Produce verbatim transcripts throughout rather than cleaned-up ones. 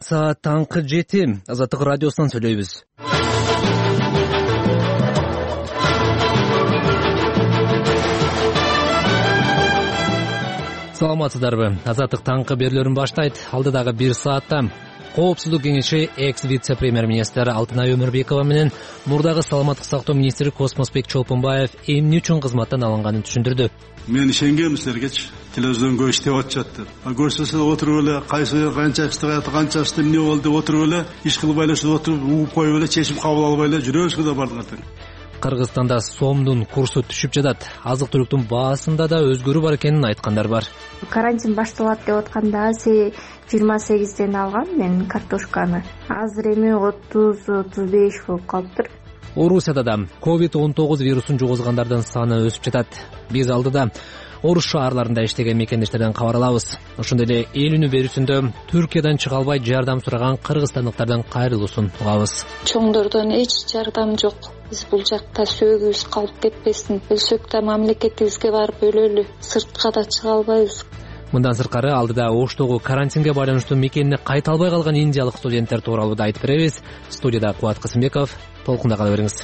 Саат таңкы жети. Азаттык радиосунан сүйлөйбүз. Саламатсыздарбы? Азаттык таңкы берүүлөрүн баштайт. Алдыдагы бир саатта Коопсуздук кеңеши экс вице-премьер-министр Алтынай Өмүрбекова менен мурдагы саламаттык сактоо министри Космосбек Чолпонбаев эмне үчүн кызматтан алынганын түшүндүрдү. Мен ишенгем силергечи. Телевизионго иштеп атышатты. Көрсөсө отуруп эле кайсы канча иштеп, канча иштеп эмне болду отуруп эле, иш кылбай эле отуруп, ууп коюп эле, чечим кабыл албай эле жүрөбүзгө да бардык. Кыргызстанда сомдун курсу түшүп жатат. Азык-түлүктүн баасында да өзгөрүү бар экенин айткандар бар. Карантин башталат деп атканда жыйырма сегизден алгам мен картошканы. Азыр эми отуз отуз беш болуп калыптыр. Орусияда да ковид он тогуз вирусун жугузгандардын саны өсүп жатат. Биз алдыда Оруш шаарларында иштеген мекендештерден кабар алабыз. Ошондой эле эл үнү берүүсүндө Түркиядан чыга албай жардам сураган кыргызстандыктардан кайрылуусун угабыз. Чоңдордон эч жардам жок. Биз бул жакта сөөгүбүз калып кетпесин. Өлсөк да мамлекетибизге барып өлөлү. Сыртка да чыга албайбыз. Мындан сырткары алдыда Оштогу карантинге байланыштуу мекенине кайта албай калган индиялык студенттер тууралуу да айтып беребиз. Студияда Кубат Касымбеков. Толкунда кала бериңиз.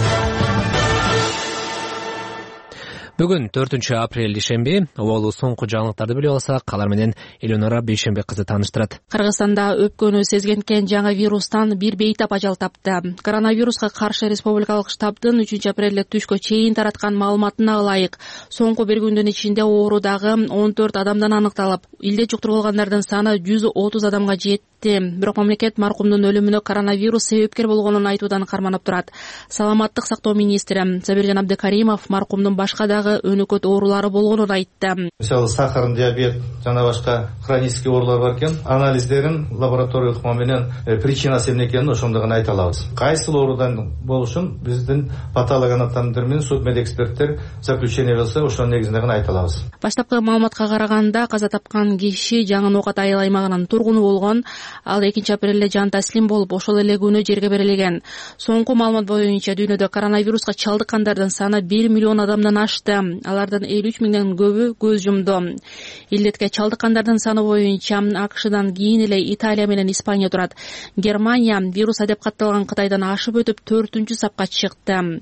Бүгүн төртүнчү апрель ишемби. Оболу соңку жаңылыктарды билип алсак, алар менен Элөнора Бейшембек кызы тааныштырат. Кыргызстанда өпкөнү сезгенкен жаңы вирустан бир бейтап ажал тапты. Коронавируска каршы республикалык штабдын үчүнчү апрелде түшкө чейин тараткан маалыматына ылайык, соңку бир күндүн ичинде оорудагы он төрт адамдан аныкталып, илде жуктурулгандардын саны жүз отуз адамга жетти. Бирок мамлекет маркумдун өлүмүнө коронавирус себепкер болгонун айтуудан карманып турат. Саламаттык сактоо министри Забиржан Абдыкаримов маркумдун башка дагы өнөкөт оорулары болгонун айтты. Мисалы сахар, диабет жана башка хронический оорулар бар экен. Анализдерин лаборатория ыкма менен причинасы эмне экенин ошондо гана айта алабыз. Кайсыл оорудан болушун биздин патологоанатомдор менен судмедэксперттер заключение берсе, ошонун негизинде гана айта алабыз. Баштапкы маалыматка караганда каза тапкан киши жаңы Нокат айыл аймагынын тургуну болгон. Ал экинчи апрелде жан таслим болуп, ошол эле күнү жерге берилген. Соңку маалымат боюнча дүйнөдө коронавируска чалдыккандардын саны бир миллион адамдан ашты. Алардын элүү үч миңден көбү көз жумду. Илдетке чалдыккандардын саны боюнча АКШдан кийин эле Италия менен Испания турат. Германия вирус деп катталган Кытайдан ашып өтүп төртүнчү сапка чыкты.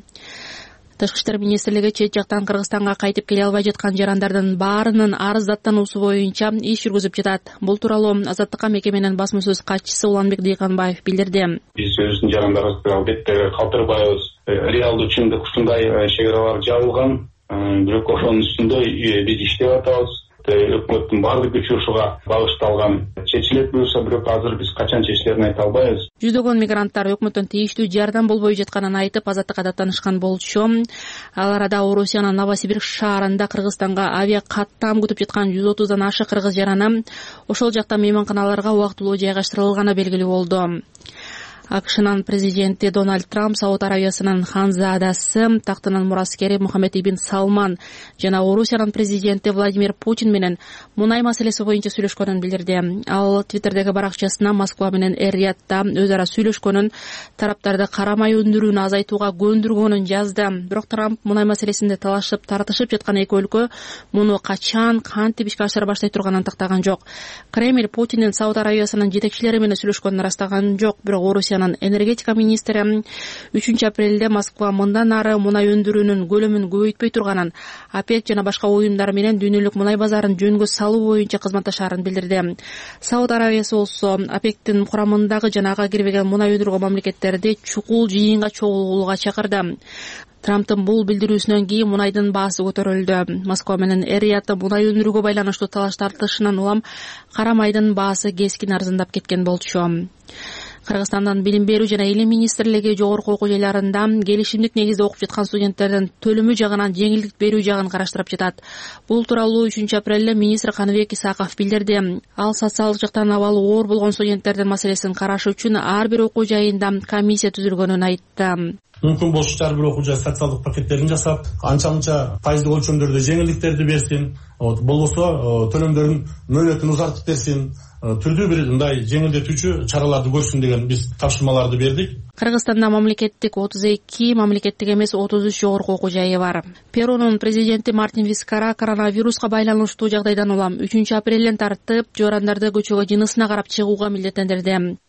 Тышкы иштер министрлиги чет жактан Кыргызстанга кайтып келе албай жаткан жарандардын баарынын арыздаттануусу боюнча иш жүргүзүп жатат. Бул тууралуу Азаттыкка мекеменин басма сөз катчысы Уланбек Дыйканбаев билдирди. Биз өзүбүздүн жарандарыбызды албетте калтырбайбыз. Реалдуу чындык ушундай чегералар жабылган. Бирок ошонун үстүндө биз иштеп атабыз. Өкмөттүн баардык күчү ушуга багышталган. Чечилет буюрса, бирок азыр биз качан чечилерин айта албайбыз. Жүздөгөн мигранттар өкмөттөн тийиштүү жардам болбой жатканын айтып, Азаттыкка да таанышкан болчу. Ал арада Орусиянын Новосибирск шаарында Кыргызстанга авиа каттам күтүп жаткан жүз отуздан ашык кыргыз жараны ошол жакта мейманканаларга убактылуу жайгаштырылганы белгилүү болду. АКШнын президенти Дональд Трамп Сауд Аравиясынын ханзадасы, тактынын мураскери Мухаммед ибн Салман жана Орусиянын президенти Владимир Путин менен мунай маселеси боюнча сүйлөшкөнүн билдирди. Ал Твиттердеги баракчасына Москва менен Эр-Риядда өз ара сүйлөшкөнүн, тараптарды карамай өндүрүүнү азайтууга көндүргөнүн жазды. Бирок Трамп мунай маселесинде талашып, тартышып жаткан эки өлкө муну качан, кантип ишке ашыра баштай турганын тактаган жок. Кремль Путиндин Сауд Аравиясынын жетекчилери менен сүйлөшкөнүн ырастаган жок, бирок Орусия энергетика министри үчүнчү апрелде Москва мындан ары мунай өндүрүүнүн көлөмүн көбөйтпөй турганын, ОПЕК жана башка уюмдар менен дүйнөлүк мунай базарын жөнгө салуу боюнча кызматташаарын билдирди. Сауд Аравиясы болсо ОПЕКтин курамындагы жана ага кирбеген мунай өндүргөн мамлекеттерди чукул жыйынга чогулууга чакырды. Трамптын бул билдирүүсүнөн кийин мунайдын баасы көтөрүлдү. Москва менен Эр-Риядда мунай өндүрүүгө байланыштуу талаш тартышынан улам кара майдын баасы кескин арзандап кеткен болчу. Кыргызстандын билим берүү жана илим министрлиги жогорку окуу жайларында келишимдик негизде окуп жаткан студенттердин төлөмү жагынан жеңилдик берүү жагын караштырып жатат. Бул тууралуу үчүнчү апрелде министр Каныбек Исаков билдирди. Ал социалдык жактан абалы оор болгон студенттердин маселесин караш үчүн ар бир окуу жайында комиссия түзүлгөнүн айтты. Мүмкүн болсо ар бир окуу жай социалдык пакеттерин жасап, анча-мынча пайыздык өлчөмдөрдө жеңилдиктерди берсин. Болбосо төлөмдөрдүн мөөнөтүн узартып берсин. түрдүү бир мындай жеңилдетүүчү чараларды көрсүн деген биз тапшырмаларды бердик. Кыргызстанда мамлекеттик отуз эки, мамлекеттик эмес отуз үч жогорку окуу жайы бар. Перунун президенти Мартин Вискара коронавируска байланыштуу жагдайдан улам үчүнчү апрелден тартып жарандарды көчөгө жынысына карап чыгууга милдеттендирди.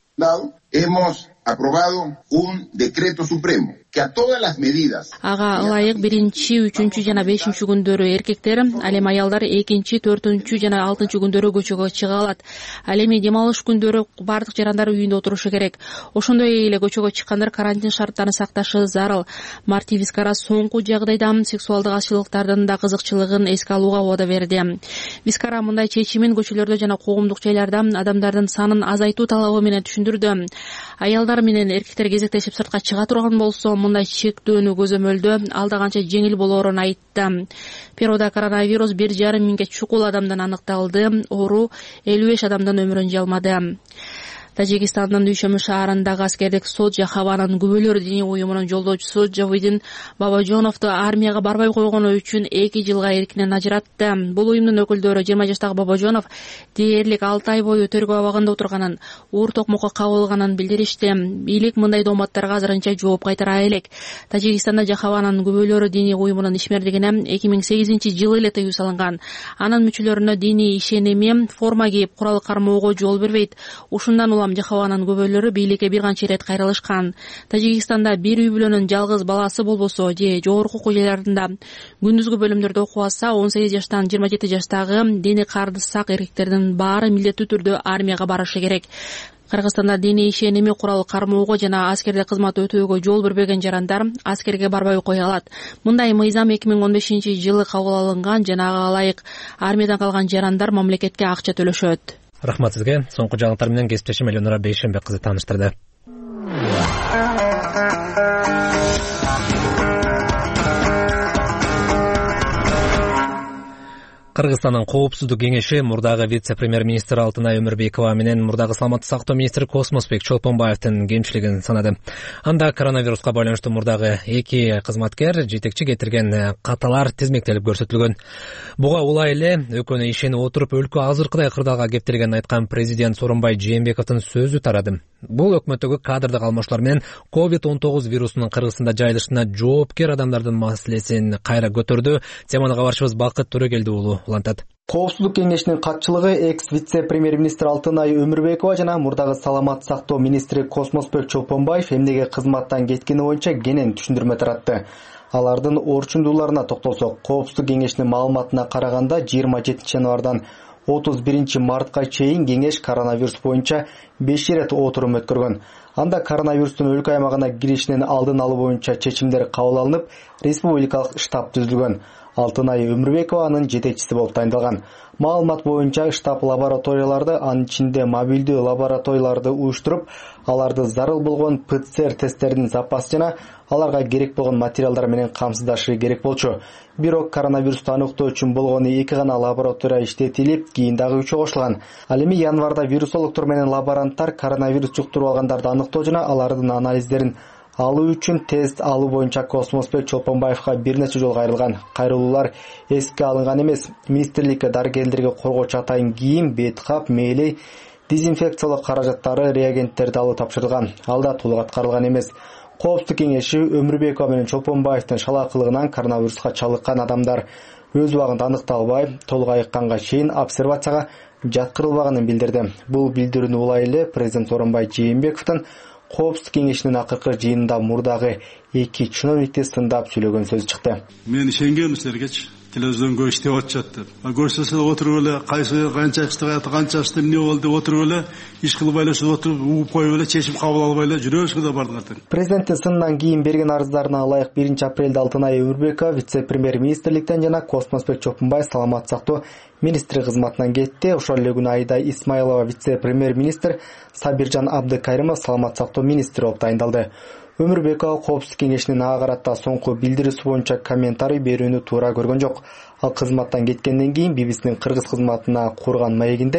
Hemos aprobado un decreto supremo que a todas las medidas. Ага ылайык биринчи, үчүнчү жана бешинчи күндөрү эркектер, ал эми аялдар экинчи, төртүнчү жана алтынчы күндөрү көчөгө чыга алат. Ал эми дем алыш күндөрү бардык жарандар үйүндө отурушу керек. Ошондой эле көчөгө чыккандар карантин шарттарын сакташы зарыл. Мартин Вискара соңку жагдайда сексуалдык ачылыктардын да кызыкчылыгын эске алууга убада берди. Вискара мындай чечимин көчөлөрдө жана коомдук жайларда адамдардын санын азайтуу талабы менен түшүндүрдү. Аялдар менен эркектер кезектешип сыртка чыга турган болсо, мындай чектөөнү көзөмөлдөө алда канча жеңил болоорун айтты. Перуда коронавирус бир жарым миңге чукул адамдан аныкталды. Оору элүү беш адамдын өмүрүн жалмады. Тажикстандын Дүйшөмү шаарындагы аскердик сот Жахаванын күбөлөр диний уюмунун жолдоочусу Жавидин Бабажоновду армияга барбай койгону үчүн эки жылга эркинен ажыратты. Бул уюмдун өкүлдөрү жыйырма жаштагы Бабажонов дээрлик алты ай бою төргөө абагында отурганын, оор токмокко кабылганын билдиришти. Бийлик мындай дооматтарга азырынча жооп кайтара элек. Тажикстанда Жахаванын күбөлөр диний уюмунун ишмердигине эки миң сегизинчи жылы эле тыюу салынган. Анын мүчөлөрүнө диний ишеними, форма кийип, курал кармоого жол бербейт. Ушундан улам Жахаванын күбөлөрү бийликке бир канча ирет кайрылышкан. Тажикстанда бир үй бүлөнүн жалгыз баласы болбосо же жогорку окуу жайларында күндүзгү бөлүмдөрдө окуп алса, он сегиз жаштан жыйырма жети жаштагы дини карды сак эркектердин баары милдеттүү түрдө армияга барышы керек. Кыргызстанда диний ишеними, курал кармоого жана аскерде кызмат өтөөгө жол бербеген жарандар аскерге барбай кое алат. Мындай мыйзам эки миң он бешинчи жылы кабыл алынган жана ага ылайык армиядан калган жарандар мамлекетке акча төлөшөт. Рахмат сизге. Соңку жаңылыктар менен кесиптешим Элөнора Бейшенбек кызы тааныштырды. Кыргызстандын коопсуздук кеңеши мурдагы вице-премьер-министр Алтынай Өмүрбекова менен мурдагы саламаттык сактоо министри Космосбек Чолпонбаевдин кемчилигин санады. Анда коронавируска байланыштуу мурдагы эки кызматкер жетекчи кетирген каталар тизмектелип көрсөтүлгөн. Буга улай эле өкөнө ишенип отуруп өлкө азыркыдай кырдаалга кептиргенин айткан президент Сооронбай Жээнбековдун сөзү тарады. Бул өкмөттөгү кадрдык алмашуулар менен ковид он тогуз вирусунун Кыргызстанда жайылышына жоопкер адамдардын маселесин кайра көтөрдү. Теманы кабарчыбыз Бакыт Төрөгелди уулу улантат. Коопсуздук кеңешинин катчылыгы экс вице-премьер-министр Алтынай Өмүрбекова жана мурдагы саламат сактоо министри Космосбек Чолпонбаев эмнеге кызматтан кеткени боюнча кенен түшүндүрмө таратты. Алардын орчундууларына токтолсок, коопсуздук кеңешинин маалыматына караганда жыйырма жетинчи январдан отуз биринчи мартка чейин кеңеш коронавирус боюнча беш ирет отурум өткөргөн. Анда коронавирустун өлкө аймагына киришинин алдын алуу боюнча чечимдер кабыл алынып, республикалык штаб түзүлгөн. Алтынай Өмүрбекова анын жетекчиси болуп тайындалган. Маалымат боюнча штаб лабораторияларды, анын ичинде мобилдүү лабораторияларды уюштуруп, аларды зарыл болгон пэ цэ эр тесттердин запасы жана аларга керек болгон материалдар менен камсыздашы керек болчу. Бирок коронавирусту аныктоо үчүн болгону эки гана лаборатория иштетилип, кийин дагы үчөө кошулган. Ал эми январда вирусологдор менен лаборанттар коронавирус жуктуруп алгандарды аныктоо жана алардын анализдерин алуу үчүн тест алуу боюнча Космосбек Чолпонбаевга бир нече жолу кайрылган. Кайрылуулар эске алынган эмес. Министрликке дарыгерлерге коргоочу атайын кийим, бет кап, мээлей, дезинфекциялык каражаттары, реагенттерди алуу тапшырылган. Ал да толук аткарылган эмес. Коопсуздук кеңеши Өмүрбекова менен Чолпонбаевдин шалаакылыгынан коронавируска чалыккан адамдар өз убагында аныкталбай, толук айыкканга чейин обсервацияга жаткырылбаганын билдирди. Бул билдирүүнү улай эле президент Сооронбай Жээнбековдун Коопсуздук кеңешинин акыркы жыйынында мурдагы эки чиновникти сындап сүйлөгөн сөзү чыкты. Мен ишенгем силергечи телевизионго иштеп атышат деп. Көрсөсө отуруп эле кайсы канча иштеп канча иштеп эмне болду отуруп эле иш кылбай эле отуруп угуп коюп эле чечим кабыл албай эле жүрөбүзгө да бардык. Президенттин сынынан кийин берген арыздарына ылайык биринчи апрелде Алтынай Өмүрбекова вице-премьер-министрликтен жана Космосбек Чолпонбаев саламат сактоо министри кызматынан кетти. Ошол эле күнү Айда Исмаилова вице-премьер-министр, Сабиржан Абдыкайрымов саламат сактоо министри болуп тайындалды. Өмүрбекова коопсуздук кеңешинин ага карата соңку билдирүүсү боюнча комментарий берүүнү туура көргөн жок. Ал кызматтан кеткенден кийин би би синин кыргыз кызматына курган маегинде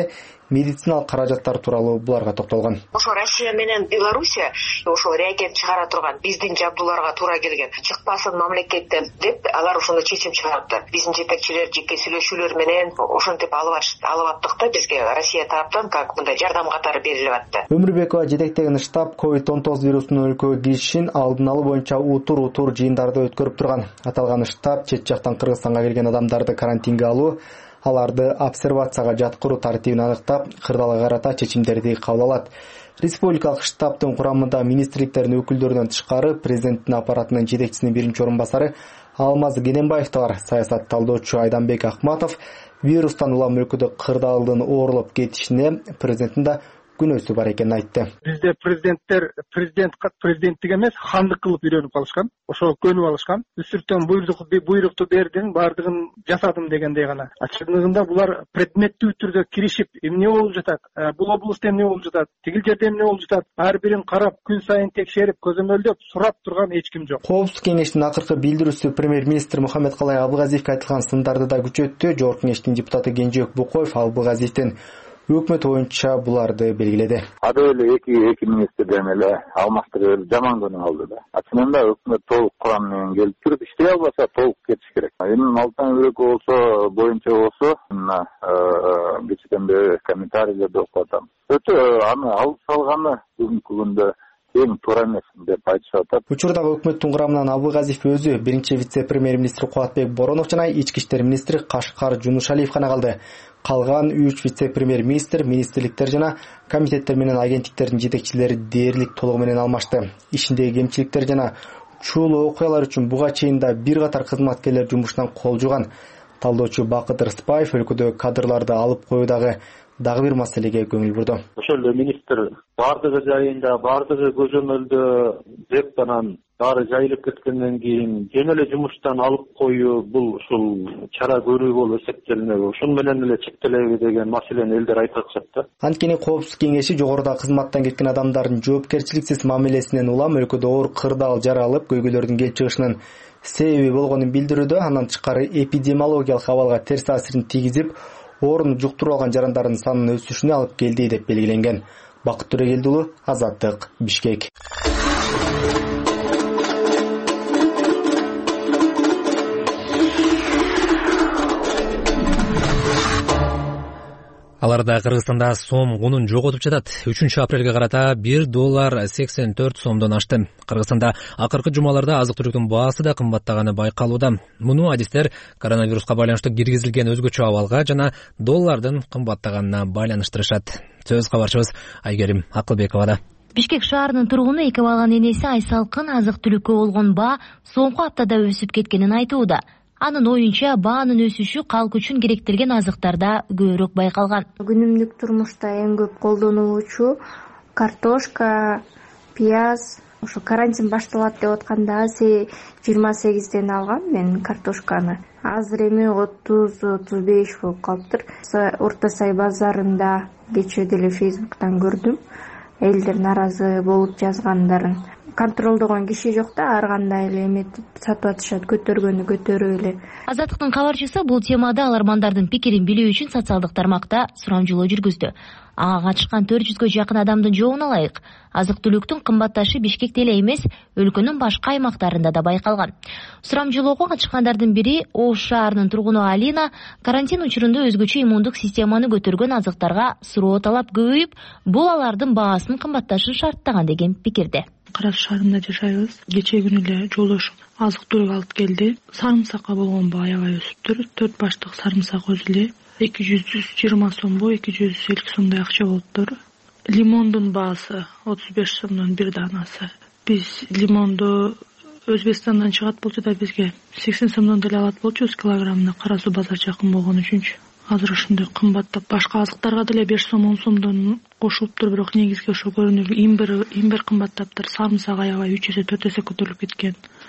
медициналык каражаттар тууралуу буларга токтолгон. Ошо Россия менен Белоруссия ошо реагент чыгара турган биздин жабдууларга туура келген. Чыкпасын мамлекеттен деп алар ошондо чечим чыгарыпты. Биздин жетекчилер жеке сүйлөшүүлөр менен ошентип алып аттык да бизге Россия тараптан как мындай жардам катары берилип атты. Өмүрбекова жетектеген штаб ковид он тогуз вирусунун өлкөгө киришин алдын алуу боюнча утур утур жыйындарды өткөрүп турган. Аталган штаб чет жактан Кыргызстанга келген адамдарды карантинге алуу, аларды обсервацияга жаткыруу тартибин аныктап, кырдаалга карата чечимдерди кабыл алат. Республикалык штабтын курамында министрликтердин өкүлдөрүнөн тышкары президенттин аппаратынын жетекчисинин биринчи орун басары Алмаз Кененбаев да бар. Саясат талдоочу Айданбек Акматов вирустан улам өлкөдө кырдаалдын оорулуп кетишине президенттин да күнөөсү бар экенин айтты. Бизде президенттер президент президенттик эмес, хандык кылып үйрөнүп калышкан. Ошого көнүп алышкан. Үстүртөн буйрукту буйрукту бердим, бардыгын жасадым дегендей гана. Ачыгында булар предметтүү түрдө киришип, эмне болуп жатат? Бул облустта эмне болуп жатат? Тигил жерде эмне болуп жатат? Ар бирин карап, күн сайын текшерип, көзөмөлдөп, сурап турган эч ким жок. Коопсуздук кеңештин акыркы билдирүүсү премьер-министр Мухаммедкалай Абылгазиевге айтылган сындарды да күчөттү. Жогорку кеңештин депутаты Кенжебек Букоев Абылгазиевдин өкмөт боюнча буларды белгиледи. Ада эле эки эки министрден эле алмаштырып жаман күнү алды да. Ачыгында өкмөт толук курам менен келип туруп иштей албаса толук кетиш керек. Эми алтан үрөк болсо боюнча болсо мына кечээден комментарийлерди окуп атам. Өтө аны алып салганы бүгүнкү күндө эң туура эмес деп айтышып атат. Учурдагы өкмөттүн курамынан Абылгазиев өзү, биринчи вице-премьер-министр Кубатбек Боронов жана ички иштер министри Кашкар Жунушалиев гана калды. Калган үч вице-премьер-министр, министрликтер жана комитеттер менен агенттиктердин жетекчилери дээрлик толугу менен алмашты. Ишиндеги кемчиликтер жана чуулуу окуялар үчүн буга чейин да бир катар кызматкерлер жумушунан кол жуган. Талдоочу Бакыт Рыспаев өлкөдө кадрларды алып коюудагы дагы бир маселеге көңүл бурду. Ошол эле министр бардыгы жайында, бардыгы көзөмөлдө деп анан баары жайылып кеткенден кийин жөн эле жумуштан алып коюу бул ушул чара көрүү болуп эсептелинеби, ошону менен эле чектелеби деген маселени элдер айтып атышат да. Анткени Коопсуздук кеңеши жогоруда кызматтан кеткен адамдардын жоопкерчиликсиз мамилесинен улам өлкөдө оор кырдаал жаралып, көйгөйлөрдүн келип чыгышынын себеби болгонун билдирүүдө, андан тышкары эпидемиологиялык абалга терс таасирин тийгизип, орун жуктуруп алган жарандардын санынын өсүшүнө алып келди деп белгиленген. Бакыт Төрөгелди уулу, Азаттык, Бишкек. Аларда Кыргызстанда сом кунун жоготуп жатат. үчүнчү апрелге карата бир доллар сексен төрт сомдон ашты. Кыргызстанда акыркы жумаларда азык-түлүктүн баасы да кымбаттаганы байкалууда. Муну адистер коронавируска байланыштуу киргизилген өзгөчө абалга жана доллардын кымбаттаганына байланыштырышат. Сөз кабарчыбыз Айгерим Акылбековада. Бишкек шаарынын тургуну эки баланын энеси Айсалкын азык-түлүккө болгон баа соңку аптада өсүп кеткенин айтууда. Анын оюнча баанын өсүшү калк үчүн керектелген азыктарда көбүрөөк байкалган. Күнүмдүк турмушта эң көп колдонулуучу картошка, пияз. Ошо карантин башталат деп атканда азыр жыйырма сегизден алгам мен картошканы. Азыр эми отуз отуз беш болуп калыптыр. Орто Сай базарында кечээ деле Фейсбуктан көрдүм. Элдер наразы болуп жазгандарын. Контролдогон киши жок да, ар кандай эле эметип сатып атышат, көтөргөнү көтөрүп эле. Азаттыктын кабарчысы бул темада алармандардын пикирин билүү үчүн социалдык тармакта сурамжылоо жүргүздү. Ага катышкан төрт жүзгө жакын адамдын жообуна ылайык. Азык-түлүктүн кымбатташы Бишкекте эле эмес, өлкөнүн башка аймактарында да байкалган. Сурамжылоого катышкандардын бири Ош шаарынын тургуну Алина карантин учурунда өзгөчө иммундук системаны көтөргөн азыктарга суроо талап көбөйүп, бул алардын баасын кымбатташын шарттаган деген пикирде. Караш шаарында жашайбыз. Кечээ күнү эле жолдошум азык-түлүк алып келди. Сарымсакка болгон баа аябай өсүптүр. төрт баштык сарымсак өзү эле эки жүз жыйырма сомго эки жүз элүү сомдой акча болуптур. Лимондун баасы отуз беш сомдон бир данасы. Биз лимонду Өзбекстандан чыгат болчу да бизге сексен сомдон деле алат болчубуз килограммына, Кара Суу базар жакын болгон үчүнчү. Азыр ошондой кымбаттап, башка азыктарга деле беш сом он сомдон кошулуптур, бирок негизги ошо көрүнүп имбир имбир кымбаттаптыр. Сарымсак аябай үч эсе төрт эсе көтөрүлүп кеткен.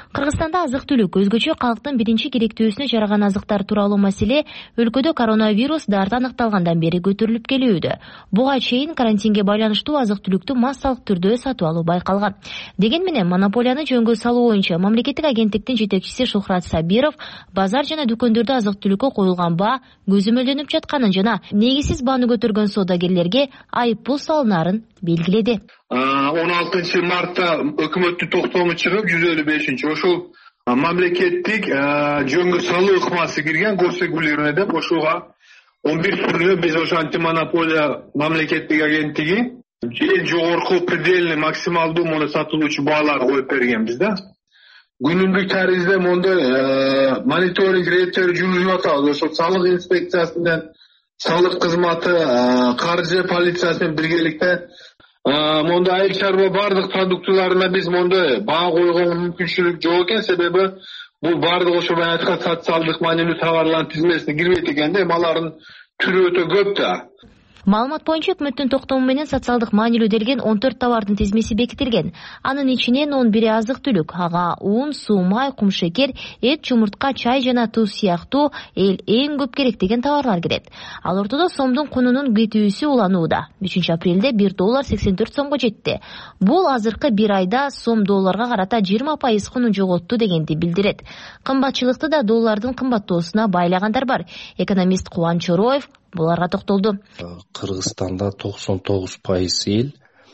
Кыргызстанда азык-түлүк өзгөчө калктын биринчи керектүүсүнө жараган азыктар тууралуу маселе өлкөдө коронавирус дарты аныкталгандан бери көтөрүлүп келүүдө. Буга чейин карантинге байланыштуу азык-түлүктү массалык түрдө сатып алуу байкалган. Деген менен монополияны жөнгө салуу боюнча мамлекеттик агенттиктин жетекчиси Шухрат Сабиров базар жана дүкөндөрдө азык-түлүккө коюлган баа көзөмөлдөнүп жатканын жана негизсиз бааны көтөргөн соодагерлерге айыппул салынарын белгиледи. он алтынчы мартта өкмөттүн токтому чыгып жүз элүү бешинчи ошол мамлекеттик жөнгө салуу ыкмасы кирген көрсөтүүлөрүнө деп ошуга он бир түрлүү биз ошо антимонополия мамлекеттик агенттиги эң жогорку предельный максималдуу муну сатылуучу баалар коюп бергенбиз да. Күнүмдүк таризде мондой мониторинг рейдтер жүргүзүп атабыз. Ошо салык инспекциясы менен салык кызматы, каржы полициясы менен биргеликте монда айыл чарба бардык продуктыларына биз монда баа койгон мүмкүнчүлүк жок экен. Себеби бул бардык ошо мен айткан социалдык маанилүү товарлардын тизмесине кирбейт экен да, алардын түрү өтө көп да. Маалымат боюнча өкмөттүн токтому менен социалдык маанилүү делген он төрт товардын тизмеси бекитилген. Анын ичинен он бири азык-түлүк, ага ун, суу, май, кум шекер, эт, жумуртка, чай жана туз сыяктуу эл эң көп керек деген товарлар кирет. Ал ортодо сомдун кунунун кетүүсү уланууда. үчүнчү апрелде бир доллар сексен төрт сомго жетти. Бул азыркы бир айда сом долларга карата жыйырма пайыз кунун жоготту дегенди билдирет. Кымбатчылыкты да доллардын кымбаттоосуна байлагандар бар. Экономист Кубан Чороев буларга токтолду. Кыргызстанда токсон тогуз пайыз эл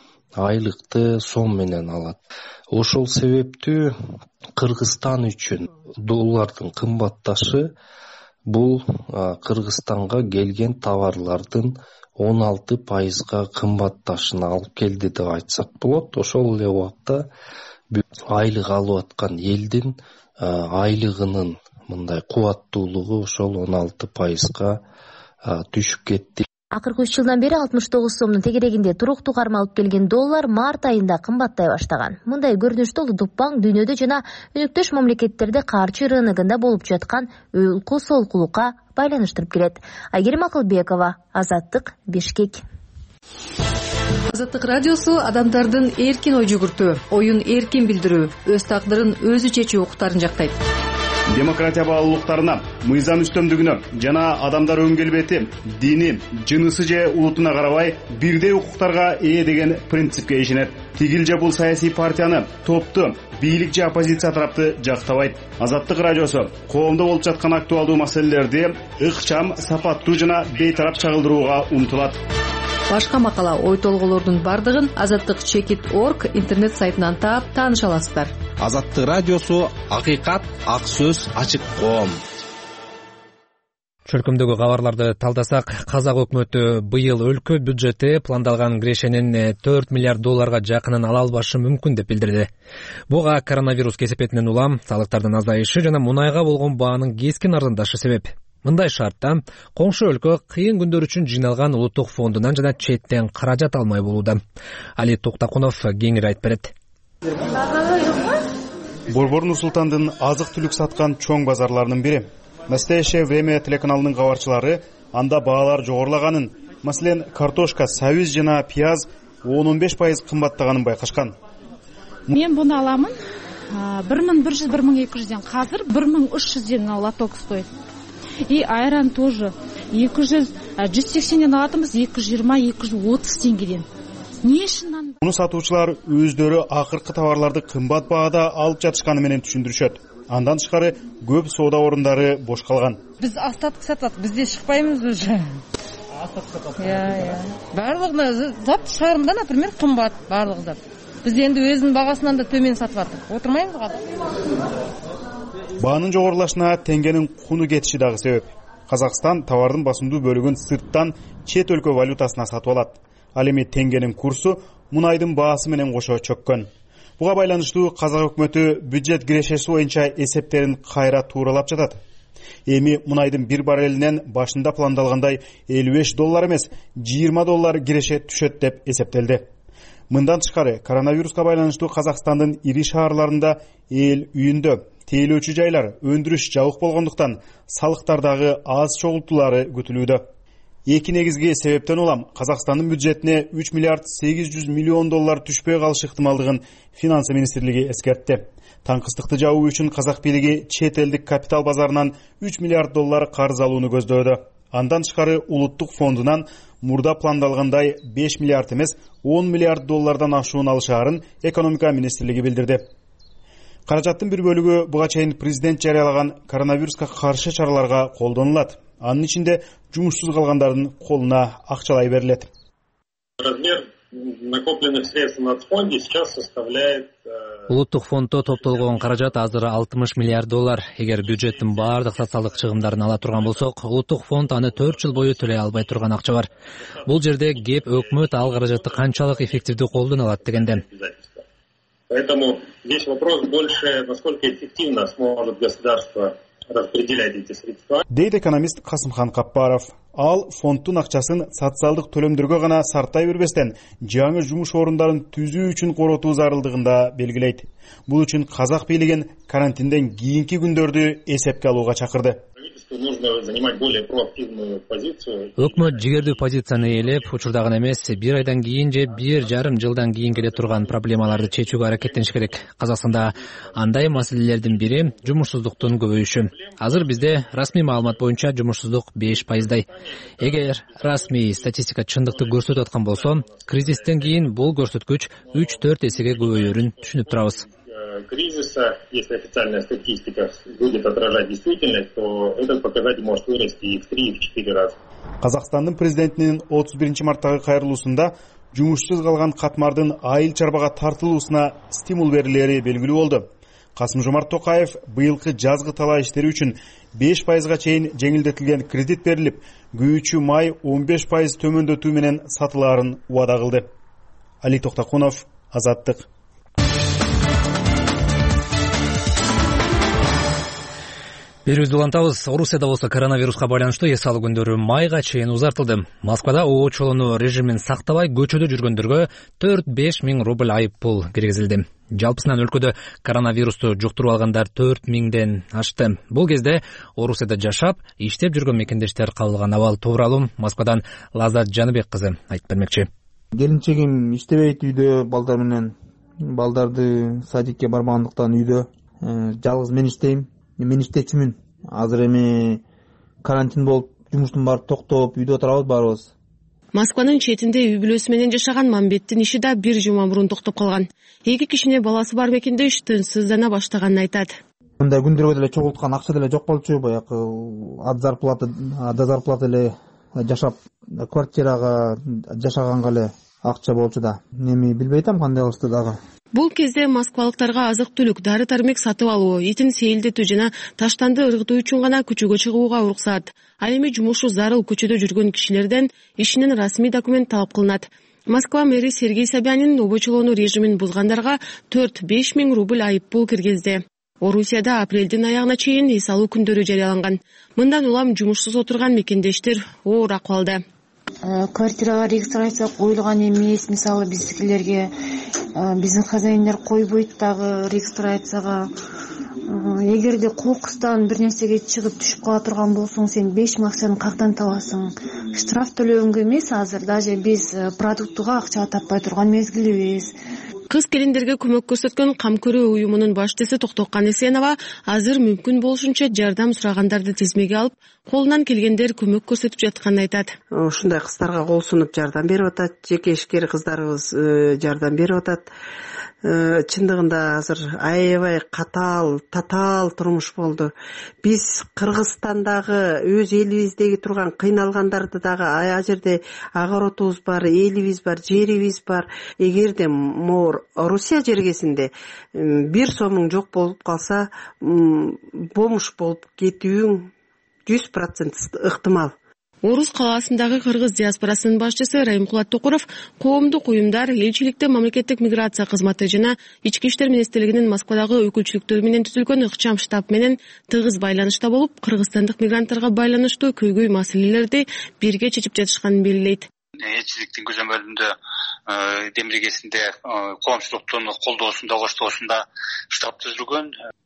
айлыкты сом менен алат. Ошол себептүү Кыргызстан үчүн доллардын кымбатташы бул Кыргызстанга келген товарлардын он алты пайызга кымбатташына алып келди деп айтсак болот. Ошол эле убакта айлык алып аткан элдин айлыгынын мындай кубаттуулугу ошол он алты пайызга түшүп кетти. Акыркы үч жылдан бери алтымыш тогуз сомдун тегерегинде туруктуу карма алып келген доллар март айында кымбаттай баштаган. Мындай көрүнүштө Улуттук банк дүйнөдө жана өнөктөш мамлекеттерде каржы рыногунда болуп жаткан өкү солкулукка байланыштырып келет. Айгерим Акылбекова, Азаттык, Бишкек. Азаттык радиосу адамдардын эркин ой жүгүртүү, оюн эркин билдирүү, өз тагдырын өзү чечүү укуктарын жактайт. Демократия баалуулуктарына, мыйзам үстөмдүгүнө жана адамдар өн келбети, дини, жынысы же улутуна карабай бирдей укуктарга ээ деген принципке ишенет. Тигил же бул саясий партияны, топту, бийлик же оппозиция тарапты жактабайт. Азаттык радиосу коомдо болуп жаткан актуалдуу маселелерди ыкчам, сапаттуу жана бейтарап чагылдырууга умтулат. Башка макала, ой толголордун бардыгын азаттык чекит точка орг интернет сайтынан таап тааныша аласыздар. Азаттык радиосу акыйкат, ак сөз, ачык коом. Чөлкөмдөгү кабарларды талдасак, Казак өкмөтү быйыл өлкө бюджети пландалган кирешенин төрт миллиард долларга жакынын ала албашы мүмкүн деп билдирди. Буга коронавирус кесепетинен улам, салыктардын азайышы жана мунайга болгон баанын кескин арзандашы себеп. Мындай шартта коңшу өлкө кыйын күндөр үчүн жыйналган улуттук фондунан жана четтен каражат алмай болууда. Али Токтакунов кеңири айтып берет. Борбор Нур-Султандын азык-түлүк саткан чоң базарларынын бири. Настоящее время телеканалынын кабарчылары анда баалар жогорлаганын, маселен, картошка, сабиз жана пияз он он беш пайыз кымбаттаганын байкашкан. Мен буну аламын бир миң бир жүз — бир миң эки жүздөн, азыр бир миң үч жүздөн лоток стоит. И айран тоже эки жүз, жүз сексенден алатынбыз, эки жүз жыйырма — эки жүз отуз теңгеден. Не ишинен? Муну сатуучулар өздөрү акыркы товарларды кымбат баада алып жатышканы менен түшүндүрүшөт. Андан тышкары көп соода орундары бош калган. Биз остаток сатат, бизде шыкпайбыз уже. Остаток сатат. Я, барлыгына зат шаарында, например, кымбат барлык зат. Биз энди өзүнүн багасынан да төмөн сатып атып, отурмайбыз го. Баанын жогорулашына теңгенин куну кетиши дагы себеп. Казакстан товардын басымдуу бөлүгүн сырттан чет өлкө валютасына сатып алат. Ал эми теңгенин курсу мунайдын баасы менен кошо чөккөн. Буга байланыштуу Казак өкмөтү бюджет кирешеси боюнча эсептерин кайра тууралап жатат. Эми мунайдын бир баррелинен башында пландалгандай элүү беш доллар эмес, жыйырма доллар киреше түшөт деп эсептелди. Мындан тышкары коронавируска байланыштуу Казакстандын ири шаарларында эл үйүндө тейлөөчү жайлар, өндүрүш жабык болгондуктан салыктардагы аз чогултуулары күтүлүүдө. эки негизги себептен улам Казакстандын бюджетине үч миллиард сегиз жүз миллион доллар түшпөй калыш ыктымалдыгын Финансы министрлиги эскертти. Таңкыстыкты жабуу үчүн казак бийлиги чет элдик капитал базарынан үч миллиард доллар карыз алууну көздөөдө. Андан тышкары улуттук фондунан мурда пландалгандай беш миллиард эмес он миллиард доллардан ашуун алышаарын экономика министрлиги билдирди. Каражаттын бир бөлүгү буга чейин президент жарыялаган коронавируска каршы чараларга колдонулат. Анын ичинде жумушсуз калгандардын колуна акчалай берилет. Размер накопленных средств на фонде сейчас составляет... Улуттук фонддо топтолгон каражат азыр алтымыш миллиард доллар. Эгер бюджеттин баардык социалдык чыгымдарын ала турган болсок, улуттук фонд аны төрт жыл бою төлөй албай турган акча бар. Бул жерде кеп өкмөт ал каражатты канчалык эффективдүү колдоно алат дегенде. Поэтому здесь вопрос больше, насколько эффективно сможет государство распределять эти средства. Дейт экономист Касымхан Каппаров. Ал фондтун акчасын социалдык төлөмдөргө гана сартай бербестен, жаңы жумуш орундарын түзүү үчүн коротуу зарылдыгында белгилейт. Бул үчүн казак бийлигин карантинден кийинки күндөрдү эсепке алууга чакырды. Нужно занимать более проактивную позицию. Өкмөт жигердүү позицияны ээлеп, учурда гана эмес, бир айдан кийин же бир жарым жылдан кийин келе турган проблемаларды чечүүгө аракеттениш керек. Казакстанда андай маселелердин бири жумушсуздуктун көбөйүшү. Азыр бизде расмий маалымат боюнча жумушсуздук беш пайыздай. Эгер расмий статистика чындыкты көрсөтүп аткан болсо, кризистен кийин бул көрсөткүч үч төрт эсеге көбөйөрүн түшүнүп турабыз. Кризиса, если официальная статистика будет отражать действительность, то этот показатель может вырасти и в три, и в четыре раза. Казакстандын президентинин отуз биринчи марттагы кайрылуусунда жумушсуз калган катмардын айыл чарбага тартылуусуна стимул берилери белгилүү болду. Касым-Жомарт Токаев быйылкы жазгы талаа иштери үчүн беш пайызга чейин жеңилдетилген кредит берилип, күйүүчү май он беш пайыз төмөндөтүү менен сатылаарын убада кылды. Али Токтакунов, Азаттык. Берүүбүздү улантабыз. Орусияда болсо коронавируска байланыштуу эс алуу күндөрү майга чейин узартылды. Москвада оочолонуу режимин сактабай көчөдө жүргөндөргө төрт беш миң рубль айып пул киргизилди. Жалпысынан өлкөдө коронавирусту жуктуруп алгандар төрт миңден ашты. Бул кезде Орусияда жашап, иштеп жүргөн мекендештер кабылган абал тууралуу Москвадан Лаззат Жаныбек кызы айтып бермекчи. Келинчегим иштебейт үйдө балдар менен. Балдарды садикке барбагандыктан үйдө жалгыз мен иштейм. Мен иштечүмүн. Азыр эми карантин болуп, жумуштун баары токтоп, үйдө отурабыз баарыбыз. Москванын четинде үй бүлөсү менен жашаган Мамбеттин иши да бир жума мурун токтоп калган. Эки кишине баласы бар мекендеш тынчсыздана баштаганын айтат. Мындай күндөргө деле чогулткан акча деле жок болчу, баягы ад зарплата, ада зарплата эле жашап, квартирага жашаганга эле акча болчу да. Эми билбейм кандай кылышты дагы. Бул кезде москвалыктарга азык-түлүк, дары-дармек сатып алуу, итин сейилдетүү жана таштанды ыргытуу үчүн гана көчөгө чыгууга уруксат. Ал эми жумушу зарыл көчөдө жүргөн кишилерден ишинин расмий документ талап кылынат. Москва мэри Сергей Собянин обочолонуу режимин бузгандарга төрт беш миң рубль айып пул киргизди. Орусияда апрелдин аягына чейин эс алуу күндөрү жарыяланган. Мындан улам жумушсуз отурган мекендештер оор акыбалда. Квартирага регистрация коюлган эмес, мисалы биздикилерге биздин хозяиндер койбойт дагы регистрацияга. Эгерде кокустан бир нерсеге чыгып түшүп кала турган болсоң, сен беш миң акчаны каяктан табасың? Штраф төлөгөнгө эмес, азыр даже биз продуктуга акча таппай турган мезгилибиз. Кыз келиндерге көмөк көрсөткөн Кам көрүү уюмунун башчысы Токток Канесенова азыр мүмкүн болушунча жардам сурагандарды тизмеге алып, колунан келгендер көмөк көрсөтүп жатканын айтат. Ушундай кыздарга кол сунуп жардам берип атат, жеке ишкер кыздарыбыз жардам берип атат. Чындыгында азыр аябай катаал, татаал турмуш болду. Биз Кыргызстандагы өз элибиздеги турган кыйналгандарды дагы ая жерде агаротубуз бар, элибиз бар, жерибиз бар. Эгерде мор Орусия жергесинде бир сомуң жок болуп калса, бомуш болуп кетүүң жүз процент ыктымал. Орус калаасындагы кыргыз диаспорасынын башчысы Райымкулат Токуров коомдук уюмдар, элчиликте мамлекеттик миграция кызматы жана ички иштер министрлигинин Москвадагы өкүлчүлүктөрү менен түзүлгөн ыкчам штаб менен тыгыз байланышта болуп, кыргызстандык мигранттарга байланыштуу көйгөй маселелерди бирге чечип жатышканын белгилейт. Элчиликтин көзөмөлүндө демирегесинде коомчулуктун колдоосунда, коштоосунда штаб түзүлгөн.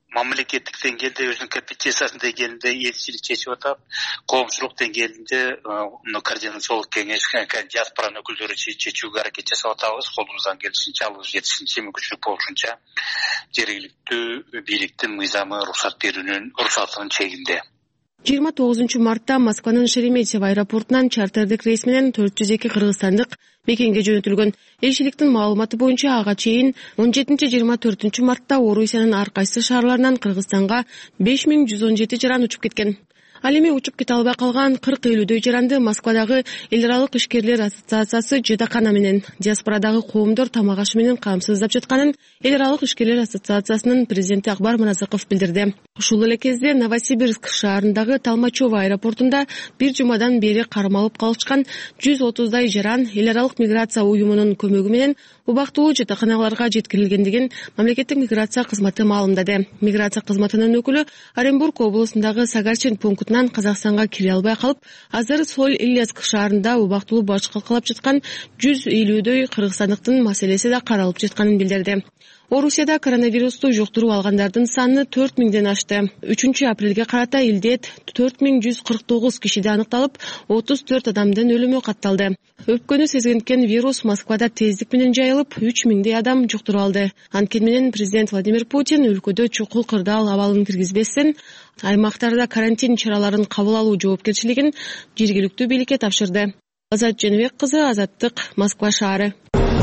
мамлекеттик деңгээлде өзүнүн компетенциясынын деңгээлинде элчилик чечип атат, коомчулук деңгээлинде мына координациялык кеңеш диаспоранын өкүлдөрү чечүүгө аракет жасап атабыз. Колубуздан келишинче, алыбыз жетишинче, мүмкүнчүлүк болушунча жергиликтүү бийликтин мыйзамы уруксат берүүнүн уруксатынын чегинде. жыйырма тогузунчу мартта Москванын Шереметьево аэропортунан чартердик рейс менен төрт жүз эки кыргызстандык мекенге жөнөтүлгөн. Элчиликтин маалыматы боюнча ага чейин он жетинчи жыйырма төртүнчү мартта Орусиянын ар кайсы шаарларынан Кыргызстанга беш миң жүз он жети жаран учуп кеткен. Ал эми учуп кете албай калган кырк элүүдөй жаранды Москвадагы эл аралык ишкерлер ассоциациясы жатакана менен диаспорадагы коомдор тамак ашы менен камсыздап жатканын эл аралык ишкерлер ассоциациясынын президенти Акбар Мыразыков билдирди. Ушул эле кезде Новосибирск шаарындагы Толмачево аэропортунда бир жумадан бери кармалып калышкан жүз отуздай жаран эл аралык миграция уюмунун көмөгү менен убактылуу жатаканаларга жеткирилгендигин мамлекеттик миграция кызматы маалымдады. Миграция кызматынын өкүлү Оренбург облусундагы Сагарчин пунктунан Казакстанга кире албай калып, азыр Соль Илецк шаарында убактылуу баш калкалап жаткан жүз элүүдөй кыргызстандыктын маселеси да каралып жатканын билдирди. Орусияда коронавирусту жуктуруп алгандардын саны төрт миңден ашты. үчүнчү апрелге карата элде төрт миң жүз кырк тогуз кишиде аныкталып, отуз төрт адамдын өлүмү катталды. Өпкөнү сезгенткен вирус Москвада тездик менен жайылып, үч миңдей адам жуктуруп алды. Анткени менен президент Владимир Путин өлкөдө чукул кырдаал абалын киргизбестен аймактарда карантин чараларын кабыл алуу жоопкерчилигин жергиликтүү бийликке тапшырды. Азат Женебек кызы, Азаттык, Москва шаары.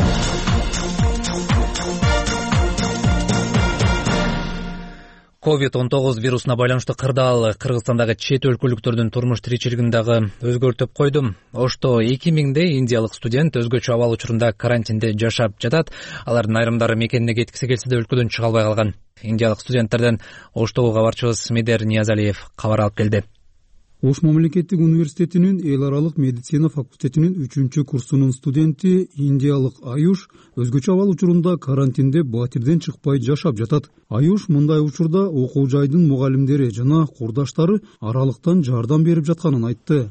ковид он тогуз вирусуна байланыштуу кырдаал Кыргызстандагы чет өлкөлүктөрдүн турмуш тиричилигин дагы өзгөртүп койду. Ошто эки миңдей индиялык студент өзгөчө абал учурунда карантинде жашап жатат. Алардын айрымдары мекенине кеткиси келсе да өлкөдөн чыга албай калган. Индиялык студенттерден Оштогу кабарчыбыз Медер Ниязалиев кабар алып келди. Ош мамлекеттик университетинин эл аралык медицина факультетинин үчүнчү курсунун студенти индиялык Аюш өзгөчө абал учурунда карантинде батирден чыкпай жашап жатат. Аюш мындай учурда окуу жайдын мугалимдери жана курдаштары аралыктан жардам берип жатканын айтты.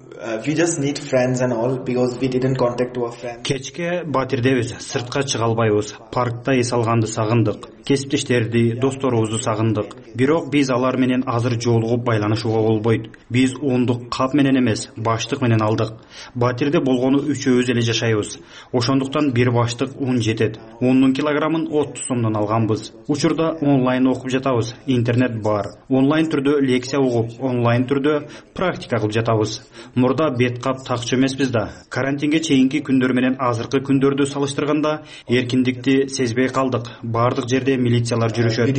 Кечке батирдебиз, сыртка чыга албайбыз. Паркта эс алганды сагындык. Кесиптештерди, досторубузду сагындык. Бирок биз алар менен азыр жолугуп байланышууга болбойт. Биз ондук кап менен эмес, баштык менен алдык. Батирде болгону үчөөбүз эле жашайбыз. Ошондуктан бир баштык ун жетет. Ондун килограммын отуз сомдон алганбыз. Учурда онлайн окуп жатабыз. Интернет бар. Онлайн түрдө лекция угуп, онлайн түрдө практика кылып жатабыз. Мурда бет кап такчу эмеспиз да. Карантинге чейинки күндөр менен азыркы күндөрдү салыштырганда эркиндикти сезбей калдык. Бардык жерде милициялар жүрүшөт.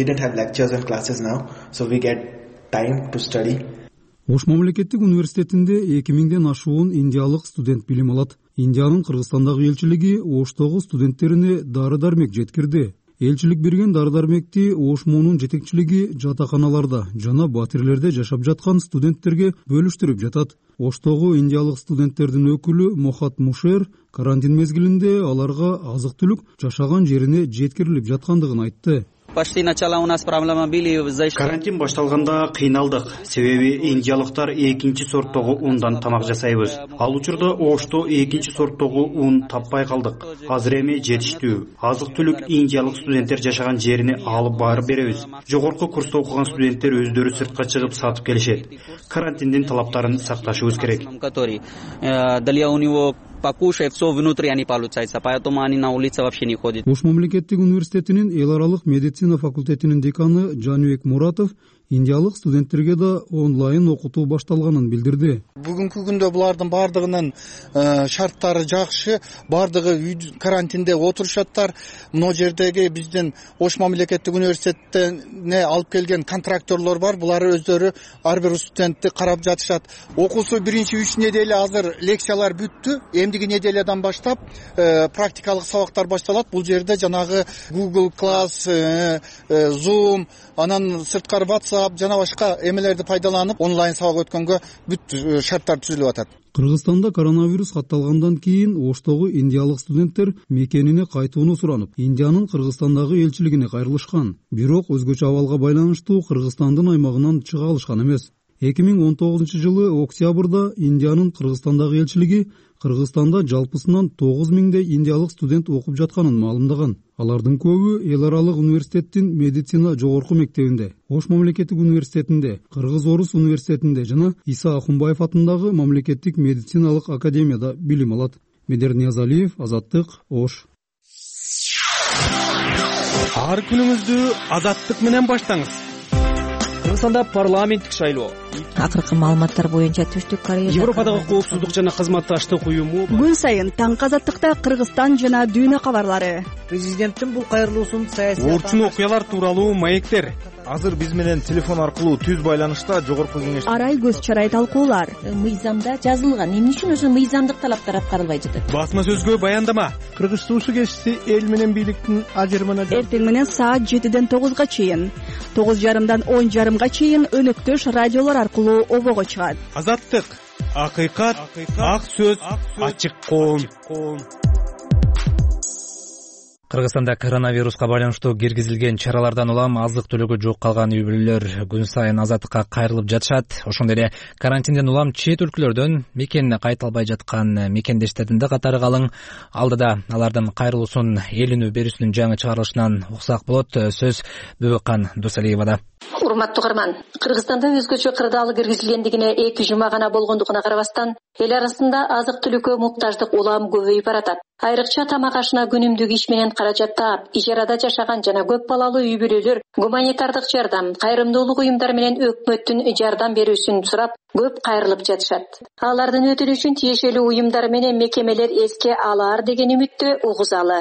Ош мамлекеттик университетинде эки миңден ашуун индиялык студент билим алат. Индиянын Кыргызстандагы элчилиги Оштогу студенттерине дары-дармек жеткирди. Элчилик берген дары-дармекти Ош моунун жетекчилиги жатаканаларда жана батирлерде жашап жаткан студенттерге бөлүштүрүп жатат. Оштогу индиялык студенттердин өкүлү Мохат Мушер карантин мезгилинде аларга азык-түлүк жашаган жерине жеткирилип жаткандыгын айтты. Карантин башталганда кыйналдык, себеби индиялыктар экинчи сорттогу ундан тамак жасайбыз. Ал учурда Ошто экинчи сорттогу ун таппай калдык. Азыр эми жетиштүү. Азык-түлүк индиялык студенттер жашаган жерине алып барып беребиз. Жогорку курста окуган студенттер өздөрү сыртка чыгып сатып келишет. Карантиндин талаптарын сакташыбыз керек. покушать, все внутри они получается, поэтому они на улице вообще не ходят. Ош мамлекеттик университетинин эл аралык медицина факультетинин деканы Жаныбек Муратов индиялык студенттерге да онлайн окутуу башталганын билдирди. Бүгүнкү күндө булардын бардыгынын шарттары жакшы, бардыгы карантинде отурушаттар. Мына жердеги биздин Ош мамлекеттик университетине алып келген контракторлор бар. Булар өздөрү ар бир студентти карап жатышат. Окуусу биринчи үч неделе азыр лекциялар бүттү. Эмдиги неделядан баштап практикалык сабактар башталат. Бул жерде жанагы Google Class, Zoom, анан сырткары WhatsApp жана башка эмелерди пайдаланып онлайн сабак өткөнгө бүт шарттар түзүлүп атат. Кыргызстанда коронавирус катталгандан кийин Оштогу индиялык студенттер мекенине кайтууну суранып, Индиянын Кыргызстандагы элчилигине кайрылышкан. Бирок өзгөчө абалга байланыштуу Кыргызстандын аймагынан чыга алышкан эмес. эки миң он тогузунчу жылы октябрда Индиянын Кыргызстандагы элчилиги Кыргызстанда жалпысынан тогуз миңдей индиялык студент окуп жатканын маалымдаган. Алардын көбү эл аралык университеттин медицина жогорку мектебинде, Ош мамлекеттик университетинде, Кыргыз-Орус университетинде жана Иса Акунбаев атындагы мамлекеттик медициналык академияда билим алат. Медер Ниязалиев, Азаттык, Ош. Ар күнүңүздү Азаттык менен баштаңыз. Кыргызстанда парламенттик шайлоо. Акыркы маалыматтар боюнча Түштүк Корея Европадагы коопсуздук жана кызматташтык уюму күн сайын таң Азаттыкта Кыргызстан жана дүйнө кабарлары. Президенттин бул кайрылуусун саясий орчун окуялар тууралуу маектер. Азыр биз менен телефон аркылуу түз байланышта жогорку кеңеш арай көз чарай талкуулар. Мыйзамда жазылган, эмне үчүн ошо мыйзамдык талаптар аткарылбай жатат? Басма сөзгө баяндама. Кыргыз суусу кешси эл менен бийликтин ажырымына эртең менен саат жетиден тогузга чейин, тогуз жарымдан он жарымга чейин өнөктөш радиолор аркылуу обого чыгат. Азаттык, акыйкат, ак сөз, ачык коом. Кыргызстанда коронавируска байланыштуу киргизилген чаралардан улам азык-түлүгү жок калган үй бүлөлөр күн сайын Азаттыкка кайрылып жатышат. Ошондой эле карантинден улам чет өлкөлөрдөн мекенине кайта албай жаткан мекендештердин да катары калың. Алдыда алардын кайрылуусун эл үнү берүүсүнүн жаңы чыгарылышынан уксак болот. Сөз Бөбөкан Досалиевада. Урматтуу угарман, Кыргызстанда өзгөчө кырдаал киргизилгендигине эки жума гана болгондугуна карабастан, эл арасында азык-түлүккө муктаждык улам көбөйүп баратат. Айрыкча тамак ашына күнүмдүк иш менен каражат таап, ижарада жашаган жана көп балалуу үй бүлөлөр гуманитардык жардам, кайрымдуулук уюмдар менен өкмөттүн жардам берүүсүн сурап, көп кайрылып жатышат. Алардын өтүнүчүн тиешелүү уюмдар менен мекемелер эске алар деген үмүттө угузалы.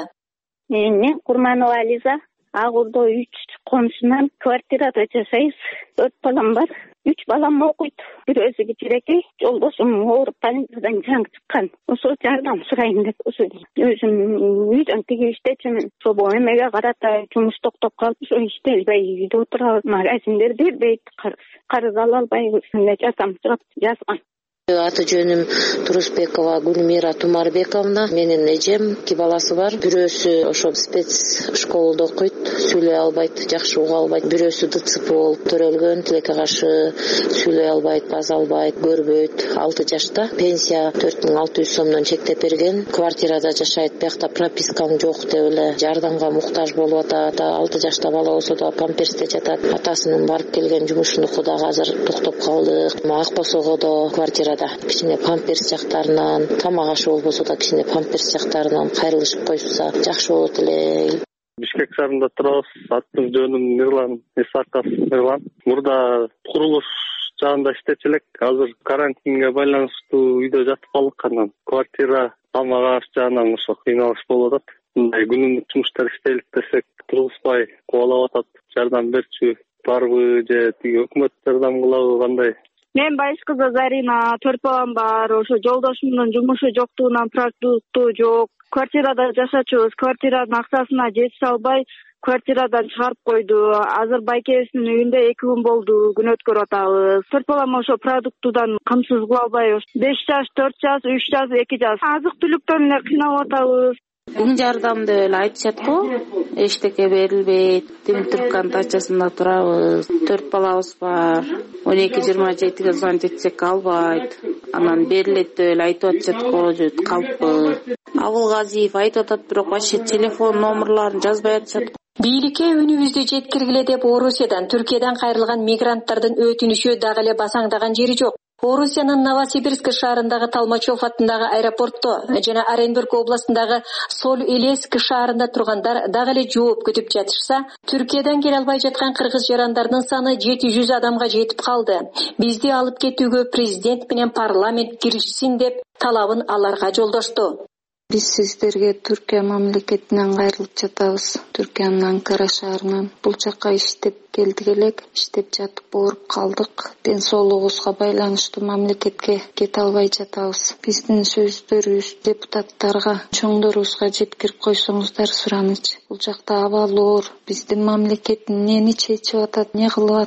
Мен Курманова Ализа, Агурдо үч комшунан квартирада жашайбыз. Төрт балам бар. Үч балам окуйт. Бирөөсү кичирекей, жолдошум ооруп больницадан жаңы чыккан. Ошо жардам сурайын деп ошо өзүм үйдөн тиги иштечимин. Ошо эмеге карата жумуш токтоп калып, ошо иштелбей үйдө отурабыз. Магазиндер бербейт, карыз ала албайбыз. Жардам сурап жазган. Аты жөнүм Турусбекова Гүлмира Тумарбековна. Менин эжем эки баласы бар. Бирөөсү ошо спец школада окуйт, сүйлөй албайт, жакшы уга албайт. Бирөөсү ДЦП болуп төрөлгөн, тилекке каршы сүйлөй албайт, база албайт, көрбөйт. алты жашта. Пенсия төрт миң алты жүз сомдон чектеп берген. Квартирада жашайт, биякта пропискам жок деп эле жардамга муктаж болуп атат. алты жашта бала болсо да памперсте жатат. Атасынын барып келген жумушунуку дагы азыр токтоп калдык. Ак Босогодо квартира кичине памперс жактарынан, тамак ашы болбосо да кичине памперс жактарынан кайрылышып койсо жакшы болот эле. Бишкек шаарында турабыз. Аттын жөнүм Мирлан Исаков Мирлан. Мурда курулуш жагында иштечү элек. Азыр карантинге байланыштуу үйдө жатып калдык, анан квартира, тамак аш жагынан ошо кыйналыш болуп атат. Мындай күнүмдүк жумуштар иштейлик десек, тургузбай кубалап атат. Жардам берчү барбы же тиги өкмөт жардам кылабы, кандай? Мен байш кызы Зарина, төрт балам бар. Ошо жолдошумдун жумушу жоктугунан продукту жок. Квартирада жашачубуз. Квартиранын акчасына жетише албай, квартирадан чыгарып койду. Азыр байкебиздин үйүндө эки күн болду, күн өткөрүп атабыз. Төрт балам ошо продуктудан камсыз кыла албай, беш жаш, төрт жаш, үч жаш, эки жаш. Азык-түлүктөн эле кыйналып атабыз. Ун жардам деп эле айтышат го. Эчтеке берилбейт. Димитровканын дачасында турабыз. Төрт балабыз бар. он эки жыйырма жетиге сан жетсек албайт. Анан берилет деп эле айтып атышат го, жөт калппы. Абылгазиев айтып атат, бирок вообще телефон номерларын жазбай атышат. Бийликке үнүбүздү жеткиргиле деп Орусиядан, Түркиядан кайрылган мигранттардын өтүнүшү дагы эле басаңдаган жери жок. Орусиянын Новосибирск шаарындагы Толмачев атындагы аэропортто жана Оренбург областындагы Соль-Илецк шаарында тургандар дагы эле жооп күтүп жатышса, Түркиядан келе албай жаткан кыргыз жарандардын саны жети жүз адамга жетип калды. Бизди алып кетүүгө президент менен парламент киришсин деп талабын аларга жолдошту. Биз сиздерге Түркия мамлекетинен кайрылып жатабыз. Түркиянын Анкара шаарынан бул жакка иштеп келдик элек, иштеп жатып ооруп калдык. Ден соолугубузга байланыштуу мамлекетке кете албай жатабыз. Биздин сөздөрүбүз депутаттарга, чоңдорубузга жеткирип койсоңуздар суранычы. Бул жакта абал оор, биздин мамлекет эмнени чечип атат, эмне кылып атышат,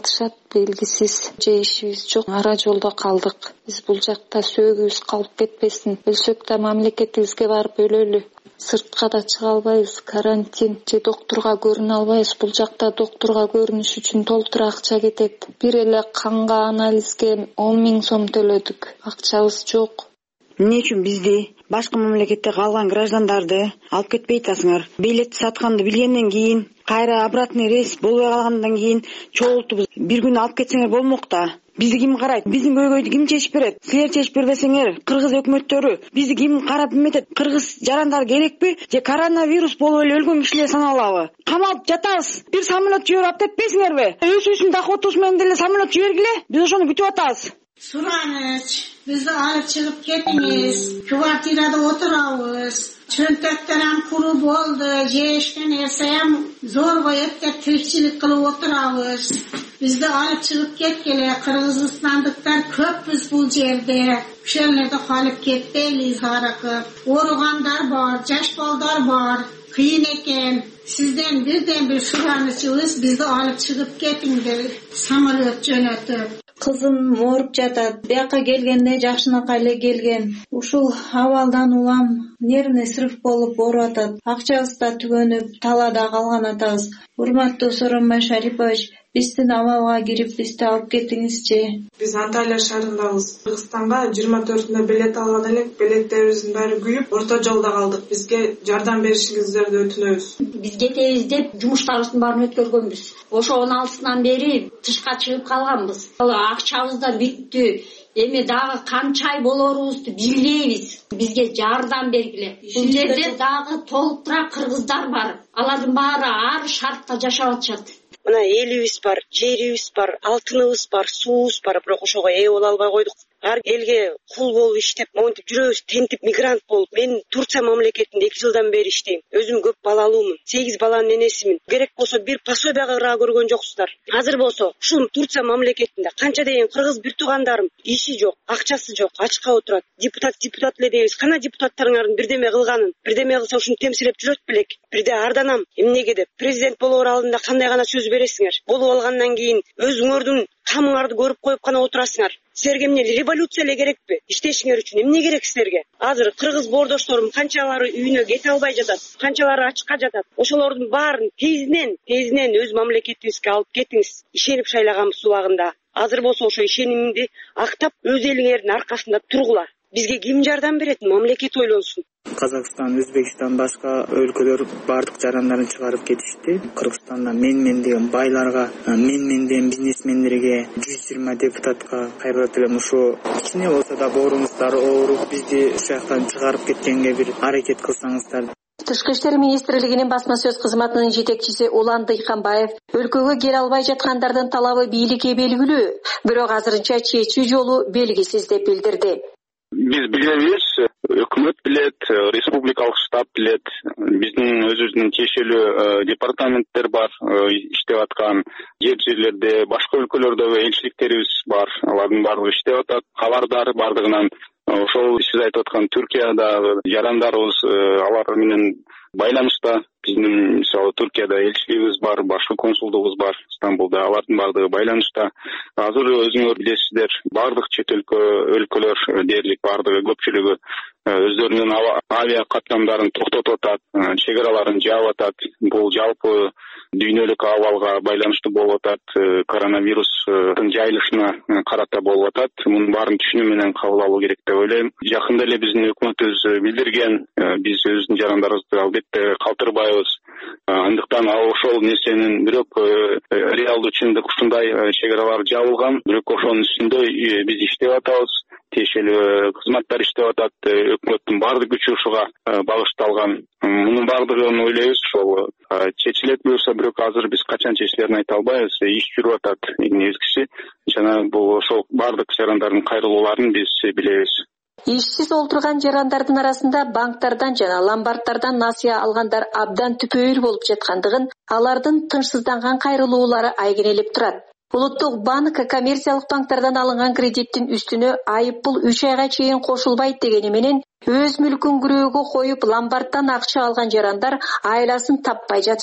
белгисиз же ишибиз жок, ара жолдо калдык. Биз бул жакта сөөгүбүз калып кетпесин, өлсөк да мамлекетибизге барып өлөлү. Сыртка да чыга албайбыз, карантин же доктурга көрүнө албайбыз. Бул жакта доктурга көрүнүш үчүн толтура акча кетет. Бир эле канга анализге он миң сом төлөдүк. Акчабыз жок. Эмне үчүн бизди, башка мамлекетте калган граждандарды алып кетпей атасыңар? Билет сатканды билгенден кийин, кайра обратный рейс болбой калгандан кийин чогултуп бир күн алып кетсеңер болмок да. Бизди ким карайт? Биздин көйгөйдү ким чечип берет? Силер чечип бербесеңер, кыргыз өкмөттөрү бизди ким карап эметет? Кыргыз жарандар керекпи? Же коронавирус болуп эле өлгөн кишилер саналабы? Камалып жатабыз. Бир самолет жиберип алып кетпейсиңерби? Өзүбүздүн доходубуз менен деле самолет жибергиле. Биз ошону күтүп атабыз. Сураныч, бизди алып чыгып кетиңиз. Квартирада отурабыз. Чөнтөктөр куру болду, жешкен нерсе ham зорбой өттөп тиричилик кылып отурабыз. Бизди алып чыгып кеткиле, кыргызстандыктар көппүз бул жерде. Ошолерде калып кетпейли зарыкып. Ооругандар бар, жаш балдар бар. Кыйын экен. Сизден бирден бир суранычыбыз, бизди алып чыгып кетиңдер, самолет жөнөтүп. Кызым ооруп жатат. Бияка келгенде жакшынакай эле келген. Ушул абалдан улам нервный срыв болуп ооруп атат. Акчабыз да түгөнүп, талаада калган атабыз. Урматтуу Сооронбай Шарипович, биздин абалга кирип бизди алып кетиңизчи. Биз Анталия шаарындабыз. Кыргызстанга жыйырма төртүндө билет алган элек, билеттерибиздин баары күйүп, орто жолдо калдык. Бизге жардам беришиңиздерди өтүнөбүз. Биз кетебиз деп жумуштарыбыздын баарын өткөргөнбүз. Ошо он алтысынан бери тышка чыгып калганбыз. Акчабыз да бүттү. Эми дагы канча ай болорубузду билбейбиз. Бизге жардам бергиле. Бул жерде дагы толуктура кыргыздар бар. Алардын баары ар шартта жашап атышат. Мына элибиз бар, жерибиз бар, алтыныбыз бар, суубуз бар, бирок ошого ээ боло албай койдук. Ар элге кул болуп иштеп, монтип жүрөбүз, тентип мигрант болуп. Мен Турция мамлекетинде эки жылдан бери иштейм. Өзүм көп балалуумун. сегиз баланын энесимин. Керек болсо бир пособияга кыра көргөн жоксуздар. Азыр болсо ушул Турция мамлекетинде канча деген кыргыз бир туугандарым иши жок, акчасы жок, ачка отурат. Депутат депутат эле дейбиз. Кана депутаттарыңардын бирдеме кылганын, бирдеме кылса ушуну темсилеп жүрөт белек. Бирде арданам. Эмнеге деп президент болоор алдында кандай гана сөз бересиңер? Болуп алгандан кийин өзүңөрдүн камыңарды көрүп коюп гана отурасыңар. Силерге эмне революция эле керекпи? Иштешиңер үчүн эмне керек силерге? Азыр кыргыз боордошторум канчалары үйүнө кете албай жатат, канчалары ачыкка жатат. Ошолордун баарын тезинен, тезинен өз мамлекетибизге алып кетиңиз. Ишенип шайлаганбыз убагында. Азыр болсо ошо ишенимиңди актап, өз элиңердин аркасында тургула. Бизге ким жардам берет? Мамлекет ойлонсун. Казакстан, Өзбекстан, башка өлкөлөр бардык жарандарын чыгарып кетишти. Кыргызстанда мен-мен деген байларга, мен-мен деген бизнесмендерге, жүз жыйырма депутатка кайрылып эле ушу кичине болсо да бооруңуздар ооруп бизди ушул жактан чыгарып кеткенге бир аракет кылсаңыздар. Тышкы иштер министрлигинин басма сөз кызматынын жетекчиси Улан Дыйканбаев өлкөгө келе албай жаткандардын талабы бийликке белгилүү, бирок азырынча чечүү жолу белгисиз деп билдирди. Биз билебиз, өкмөт билет, республикалык штаб билет, биздин өзүбүздүн тиешелүү департаменттер бар, иштеп аткан жер жерлерде, башка өлкөлөрдөгү элчиликтерибиз бар, алардын баардыгы иштеп атат, кабардар бардыгынан. Ошол сиз айтып аткан Түркияда жарандарыбыз алар менен байланышта. Биздин мисалы Түркияда элчилигибиз бар, башкы консулдугубуз бар, Стамбулда, алардын баардыгы байланышта. Азыр өзүңөр билесиздер, бардык чет өлкө өлкөлөр дээрлик бардыгы көпчүлүгү өздөрүнүн авиа каттамдарын токтотуп атат, чек араларын жаап атат. Бул жалпы дүйнөлүк абалга байланыштуу болуп атат, коронавирустун жайылышына карата болуп атат. Мунун баарын түшүнүү менен кабыл алуу керек деп ойлойм. Жакында эле биздин өкмөтүбүз билдирген, биз өзүбүздүн жарандарыбызды албетте калтырбайбыз. Андыктан ошол нерсенин бирок реалдуу чындык ушундай, чек аралар жабылган, бирок ошонун үстүндө биз иштеп атабыз. Тиешелүү кызматтар иштеп атат, өкмөттүн баардык күчү ушуга багышталган. Мунун баардыгын ойлойбуз, ошол чечилет буюрса, бирок азыр биз качан чечилерин айта албайбыз. Иш жүрүп атат негизгиси. Жана бул ошол баардык жарандардын кайрылууларын биз билебиз. Ишсиз олтурган жарандардын арасында банктардан жана ломбардтардан насыя алгандар абдан түпөйүл болуп жаткандыгын, алардын тынчсызданган кайрылуулары айгинелеп турат. Улуттук банк коммерциялык банктардан алынган кредиттин үстүнө айыппул үч айга чейин кошулбайт дегени менен өз мүлкүн күрөөгө коюп ломбардтан акча алган жарандар айласын таппай жатышат.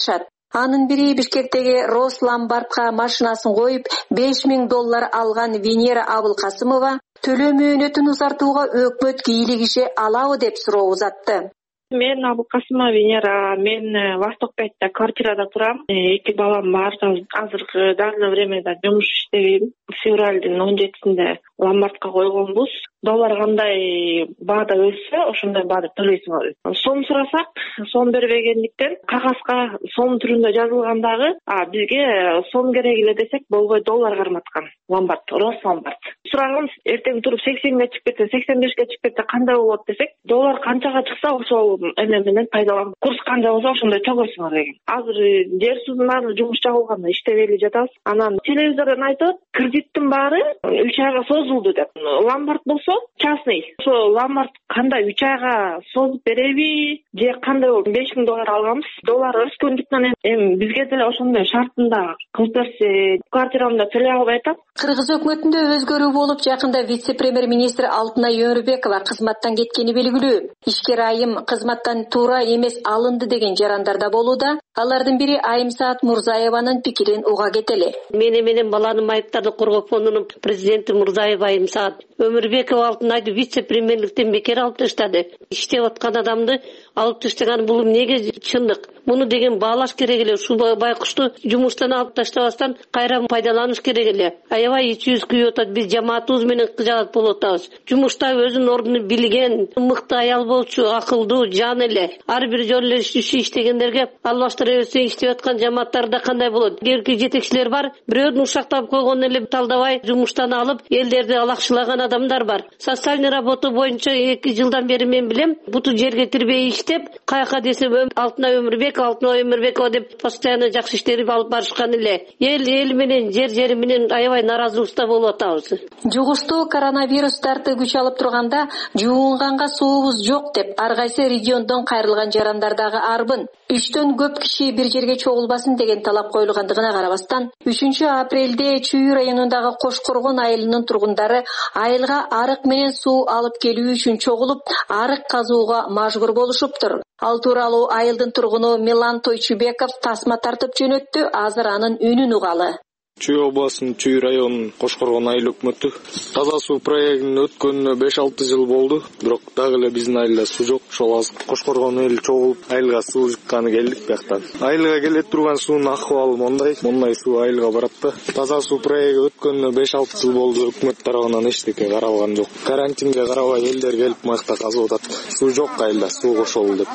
Анын бири Бишкектеги Росломбардка машинасын коюп беш миң доллар алган Венера Абылкасымова төлөө мөөнөтүн узартууга өкмөт кийлигише алабы деп суроо узатты. Мен Абылкасымова Венера, мен Восток пятьта квартирада турам. Эки балам бар. Азыркы данный времяда жумуш иштебейм. Февралдын он жетисинде ломбардка койгонбуз. Доллар кандай баада өссө, ошондой баада төлөйсүңөр. Сом сурасак, сом бербегендиктен кагазга сом түрүндө жазылгандагы, а бизге сом керек эле десек болбой доллар карматкан. Ломбард, Росломбард. Сураган эртең туруп сексенге чыгып кетсе, сексен бешке чыгып кетсе кандай болот десек, доллар канчага чыкса ошол эме менен пайдаланып, курс кандай болсо ошондой чогойсуңар деген. Азыр жер суздун баары жумуш жабылганда иштебей жатабыз. Анан телевизордон айтат, кредиттин баары үч айга созулду деп. Ломбард болсо частный. Ошо ломбард кандай үч айга созуп береби же кандай болду? беш миң доллар алганбыз. Доллар өскөндүктөн эми бизге деле ошондой шартында кылып берсе, квартирамды төлөй албай атам. Кыргыз өкмөтүндө өзгөрүү болуп, жакында вице-премьер-министр Алтынай Өмүрбекова кызматтан кеткени белгилүү. Ишкер айым кызматтан туура эмес алынды деген жарандарда болууда. Алардын бири Айымсаат Мурзаеванын пикирин уга кетели. Мени менен баланын айыптарды коргоо фондунун президенти Мурзаева Айымсаат Өмүрбекова Алтынайды вице-премьерликтен бекер алып таштады. Иштеп аткан адамды алып таштаган бул эмнеге чындык? Муну деген баалаш керек эле. Ушул байкушту жумуштан алып таштабастан кайра пайдаланыш керек эле. Аябай ичибиз күйүп атат. Биз жамаатыбыз менен кыжаат болуп атабыз. Жумушта өзүнүн ордун билген, мыкты аял болчу, акылдуу, жан эле. Ар бир жолу эле иш иштегендерге албаштыра берсе иштеп аткан жамааттарда кандай болот? Кээинки жетекчилер бар, бирөөнү ушактап койгон эле талдабай жумуштан алып, элдерди алакчылаган адамдар бар. Социальный работа боюнча эки жылдан бери мен билем, буту жерге кирбей иштеп, каяка десем Алтынай Өмүрбек, Алтынай Өмүрбекова деп постоянно жакшы иштеп алып барышкан эле. Эл эл менен, жер жери менен аябай наразылыкта болуп атабыз. Жугуштуу коронавирус тарты күч алып турганда жуунганга суубуз жок деп ар кайсы региондон кайрылган жарандардагы арбын үчтөн көп киши бир жерге чогулбасын деген талап коюлгандыгына карабастан, үчүнчү апрелде Чүй районундагы Кошкоргон айылынын тургундары айылга арык менен суу алып келүү үчүн чогулуп, арык казууга мажбур болушуптур. Ал тууралуу айылдын тургуну Милан Тойчубеков тасма тартып жөнөттү. Азыр анын үнүн угалы. Чүй областынын Чүй районунун Кошкоргон айыл өкмөтү таза суу проектинин өткөнүнө беш алты жыл болду, бирок дагы эле биздин айылда суу жок. Ошол азыр Кошкоргон эл чогулуп айылга суу жыкканы келдик бияктан. Айылга келе турган суунун акыбалы мондай, мондай суу айылга барат да. Таза суу проекти өткөнүнө беш алты жыл болду, өкмөт тарабынан эчтеке каралган жок. Карантинге карабай элдер келип мыкта казып атат. Суу жок айылда, суу кошолу деп.